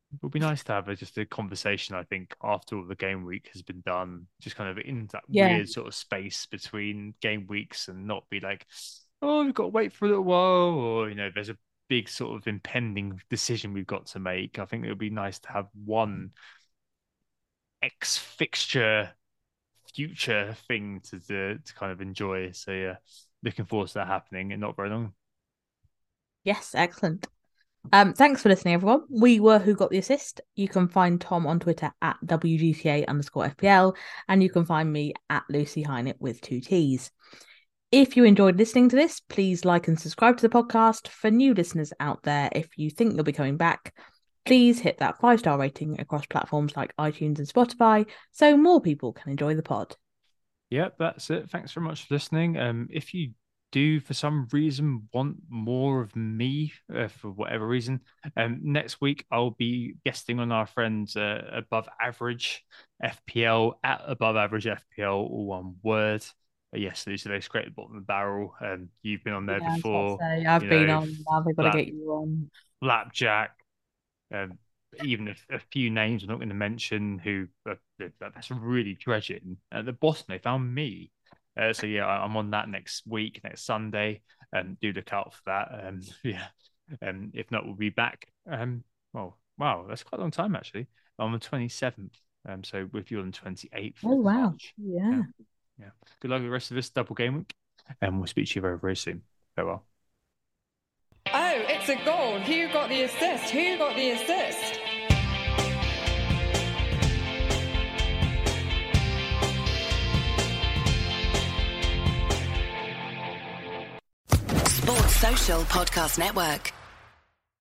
C: It would be nice to have just a conversation, I think, after all the game week has been done, just kind of in that
D: Yeah.
C: weird sort of space between game weeks and not be like, oh, we've got to wait for a little while, or, there's a big sort of impending decision we've got to make. I think it would be nice to have one X fixture future thing to kind of enjoy. So, yeah, looking forward to that happening in not very long.
D: Yes, excellent. Thanks for listening, everyone. We were Who Got the Assist. You can find Tom on Twitter at WGTA_FPL, and you can find me at Lucy Hynett with 2 T's. If you enjoyed listening to this, please like and subscribe to the podcast. For new listeners out there, if you think you'll be coming back, please hit that 5-star rating across platforms like iTunes and Spotify so more people can enjoy the pod.
C: Yep, that's it. Thanks very much for listening. If you do for some reason want more of me for whatever reason, next week I'll be guesting on our friends Above Average FPL at Above Average FPL, all one word. Yes, Lucy, they scrape the bottom of the barrel. You've been on there before.
D: I've been on. Now they've got to get you on.
C: Flapjack. Even a few names I'm not going to mention who that's really dredging. At the Boston, they found me. So yeah, I'm on that next Sunday. Do look out for that. Yeah. If not, we'll be back. Well, wow, that's quite a long time actually. On the 27th. So with you on the 28th.
D: Oh wow.
C: March.
D: Yeah.
C: Yeah. Good luck with the rest of this double game week. And we'll speak to you very, very soon. Farewell.
B: Oh, it's a goal. Who got the assist? Who got the assist?
A: Sports Social Podcast Network.